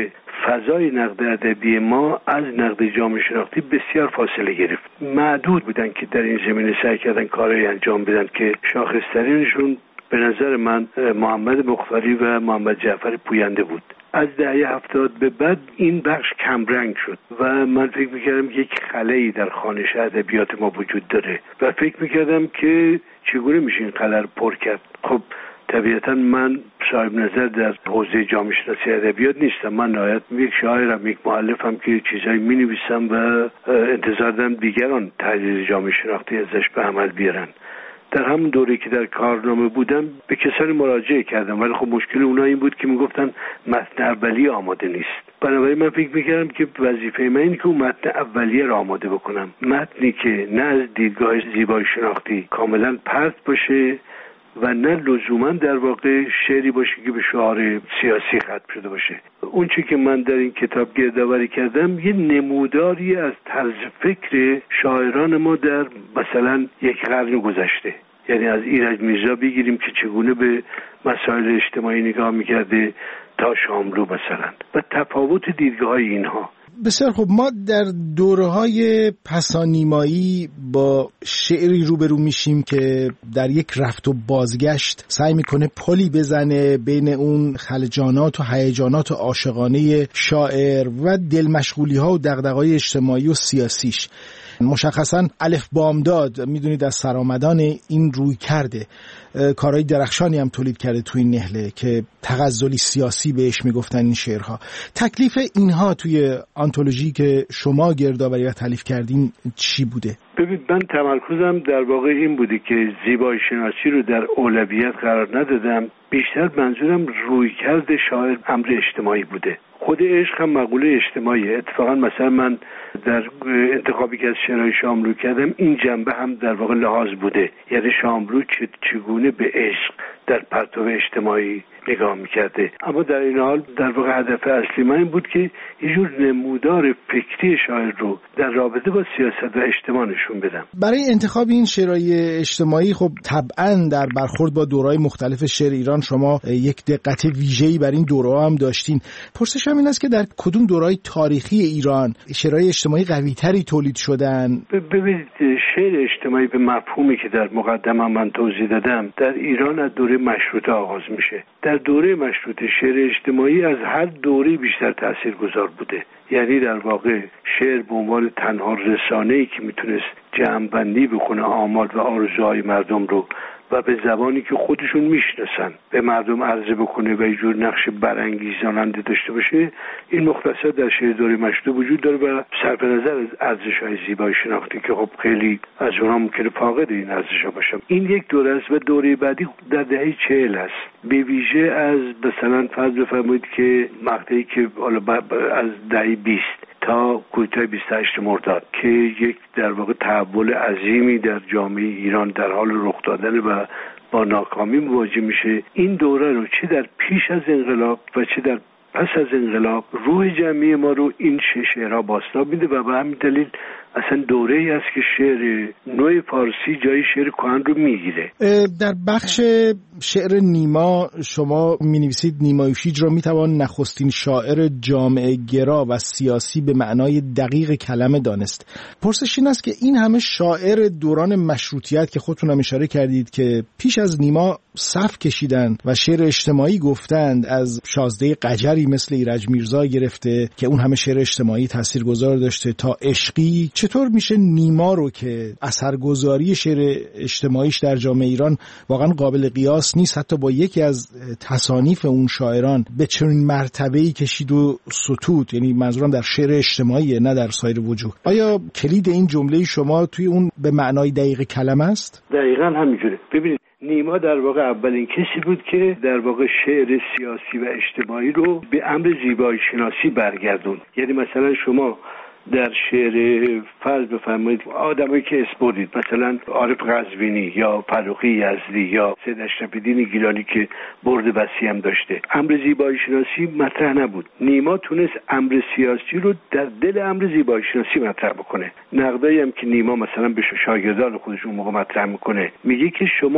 فضای نقد ادبی ما از نقد جامعه شناختی بسیار فاصله گرفت. معدود بودن که در این زمینه سعی کردن کارایی انجام بدن که شاخص‌ترینشون به نظر من محمد مختاری و محمد جعفر پوینده بود. از دهه هفتاد به بعد این بخش کمرنگ شد و من فکر میکردم یک خلایی در خوانش ادبیات ما وجود داره و فکر میکردم که چگونه میشه این خلا رو پر کرد. خب طبیعتا من صاحب نظر در حوزه جامعه شناسی ادبیات نیستم. من نهایت یک شاعرم، یک مؤلفم که چیزایی مینویسم و انتظار دارم دیگران تحلیل جامعه شناختی ازش به عمل بیارن. در همون دوره که در کارنامه بودم به کسانی مراجعه کردم، ولی خب مشکل اونها این بود که میگفتن متن اولیه آماده نیست. بنابراین من فکر میکردم که وظیفه من اینه که اون متن اولیه را آماده بکنم، متنی که نه از دیدگاه زیبایی شناختی کاملا پرت باشه و نه لزوما در واقع شعری باشه که به شعار سیاسی ختم شده باشه. اون چی که من در این کتاب گردآوری کردم یه نموداری از طرز فکر شاعران ما در مثلا یک قرن گذشته، یعنی از ایرج میرزا بگیریم که چگونه به مسائل اجتماعی نگاه میکرده تا شاملو مثلا و تفاوت دیدگاه‌های اینها. بسیار خب، ما در دوره‌های پسانیمایی با شعری روبرو میشیم که در یک رفت و بازگشت سعی میکنه پلی بزنه بین اون خلجانات و هیجانات و عاشقانه شاعر و دلمشغولی‌ها و دغدغه‌های اجتماعی و سیاسیش. مشخصاً الف بامداد میدونید از سرآمدان این روی کرده کارهای درخشانی هم تولید کرده تو این نهله که تغزلی سیاسی بهش میگفتن این شعرها. تکلیف اینها توی آنتولوژی که شما گردآوری و تالیف کردین چی بوده؟ ببینید، من تمرکزم در واقع این بوده که زیبایی شناسی رو در اولویت قرار ندادم. بیشتر منظورم رویکرد شاعر امر اجتماعی بوده. خود عشق هم مقوله اجتماعیه. اتفاقا مثلا من در انتخابی که از شعرهای شاملو کردم این جنبه هم در واقع لحاظ بوده، یعنی شاملو چگونه به عشق در پرتو اجتماعی نگاه میکرده. اما در این حال در واقع هدف اصلی من این بود که یه جور نمودار فکری شاعر رو در رابطه با سیاست و اجتماع نشون بدم. برای انتخاب این شعرهای اجتماعی خب طبعا در برخورد با دورهای مختلف شعر ایران شما یک دقت ویژه‌ای بر این دوره‌ها هم داشتین. پرسشم این است که در کدوم دورهای تاریخی ایران شعرهای اجتماعی قوی‌تری تولید شدن؟ ببینید، شعر اجتماعی به مفهومی که در مقدمه من توضیح دادم در ایران از دوره مشروطه آغاز میشه. در دوره مشروطه شعر اجتماعی از هر دوره بیشتر تاثیرگذار بوده. یعنی در واقع شعر به عنوان تنها رسانه‌ای که میتونست جمع‌بندی بکنه آمال و آرزوهای مردم رو و به زبانی که خودشون میشناسن به مردم عرضه بکنه و یه جور نقش برانگیزاننده داشته باشه، این مختصر در شعر دوره مشروطه وجود داره و صرف نظر از ارزش‌های زیبایی شناختی که خب خیلی از اونها ممکنه فاقد این ارزش‌ها باشه. این یک دوره است و دوره بعدی در دهه چهل است، به ویژه از مثلا فرض بفرمایید که مقطعی که حالا از دهه بیست تا کودتای بیست و هشت مرداد که یک در واقع تحول عظیمی در جامعه ایران در حال رخ دادن و با ناکامی مواجه میشه. این دوره رو چه در پیش از انقلاب و چه در پس از انقلاب روح جمعی ما رو این شعرها بازتاب میده و به همین دلیل اصلا دوره‌ای است که شعر نوع فارسی جای شعر کهن رو میگیره. در بخش شعر نیما شما می‌نویسید نیما یوشیج را میتوان نخستین شاعر جامعه گرا و سیاسی به معنای دقیق کلمه دانست. پرسش این است که این همه شاعر دوران مشروطیت که خودتون هم اشاره کردید که پیش از نیما صف کشیدن و شعر اجتماعی گفتند، از شازده قجری مثل ایرج میرزا گرفته که اون همه شعر اجتماعی تاثیرگذار داشته تا عشقی، چطور میشه نیما رو که اثرگذاری شعر اجتماعیش در جامعه ایران واقعا قابل قیاس نیست، حتی با یکی از تصانیف اون شاعران به چنین مرتبه‌ای کشید و ستود، یعنی منظورم در شعر اجتماعی نه در سایر وجوه. آیا کلید این جمله شما توی اون به معنای دقیق کلمه است؟ دقیقاً همینجوره. ببینید، نیما در واقع اولین کسی بود که در واقع شعر سیاسی و اجتماعی رو به امر زیبایی شناسی برگردون. یعنی مثلا شما در شعر فرض بفرمایید آدمایی که اسپردید، مثلا عارف قزوینی یا فرخی یزدی یا سید اشرف‌الدین گیلانی که برد وسیع هم داشته، امر زیبایی شناسی مطرح نبود. نیما تونست امر سیاسی رو در دل امر زیبایی شناسی مطرح بکنه. نقدایی هم که نیما مثلا به شاگردان خودش اون موقع مطرح میکنه، میگه که شما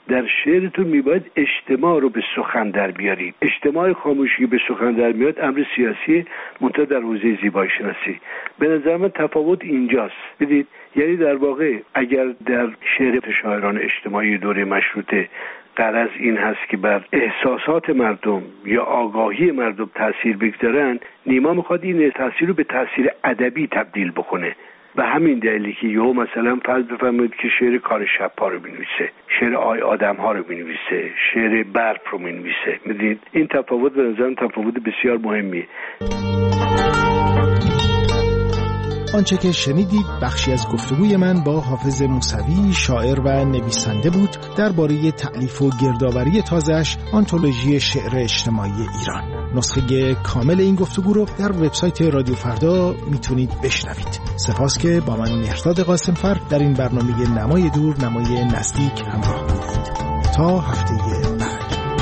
در شعرتون میباید اجتماع رو به سخن در بیارید. اجتماع خاموشی به سخن در میاد امر سیاسی منتها در حوزه زیبایی شناسی. به نظر من تفاوت اینجاست. بدید یعنی در واقع اگر در شعر شاعران اجتماعی دوره مشروطه غرض این هست که بر احساسات مردم یا آگاهی مردم تاثیر بگذارن، نیما میخواد این تاثیر رو به تاثیر ادبی تبدیل بکنه. به همین دلیلی که یهو مثلا فرض بفرمایید که شعر کار شب‌ها رو بنویسه، شعر آی آدم‌ها رو بنویسه، شعر برف رو بنویسه. می‌دونید این تفاوت به نظرم تفاوت بسیار مهمیه. آنچه که شنیدید بخشی از گفتگوی من با حافظ موسوی، شاعر و نویسنده بود درباره تألیف و گردآوری تازه‌اش آنتولوژی شعر اجتماعی ایران. نسخه کامل این گفتگو رو در وبسایت رادیو فردا میتونید بشنوید. سپاس که با من مهرداد قاسمفر در این برنامه نمای دور نمای نزدیک همراه بودید. تا هفته بعد.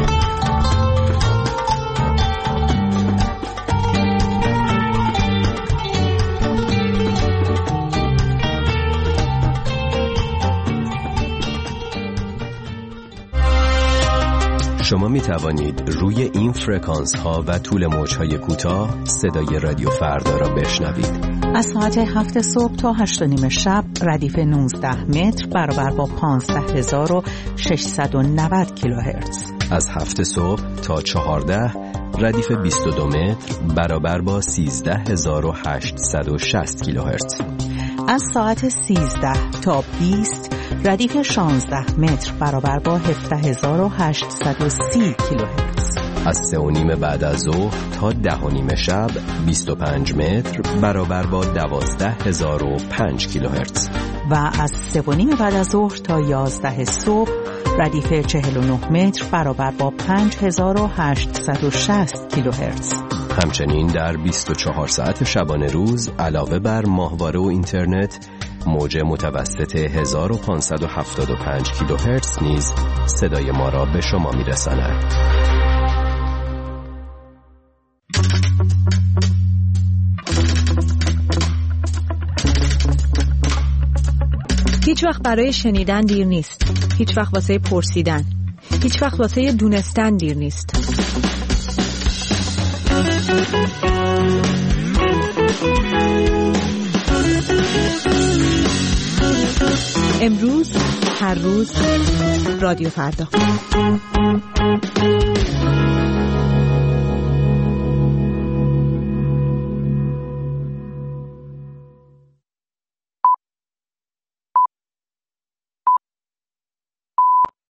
شما می توانید روی این فرکانس ها و طول موج های کوتاه صدای رادیو فردا را بشنوید. از ساعت هفت صبح تا هشت و نیم شب ردیف نوزده متر برابر با پانزده هزار و ششصد و نود کیلوهرتز. از هفت صبح تا چهارده ردیف بیست و دو متر برابر با سیزده هزار و هشتصد و شصت کیلوهرتز. از ساعت سیزده تا بیست ردیف شانزده متر برابر با هفده هزار و هشتصد و سی کیلوهرتز. از سه و نیم بعد از ظهر تا ده و نیم شب بیست و پنج متر برابر با دوازده هزار و پنج کیلوهرتز. و از سه و نیم بعد از ظهر تا یازده صبح ردیف چهل و نه متر برابر با پنج هزار و هشتصد و شصت کیلوهرتز. همچنین در بیست و چهار ساعت شبانه روز علاوه بر ماهواره و اینترنت موج متوسط هزار و پانصد و هفتاد و پنج کیلوهرتز نیز صدای ما را به شما می‌رساند. هیچ وقت برای شنیدن دیر نیست. هیچ وقت واسه پرسیدن. هیچ وقت واسه دونستن دیر نیست. امروز، هر روز، رادیو فردا.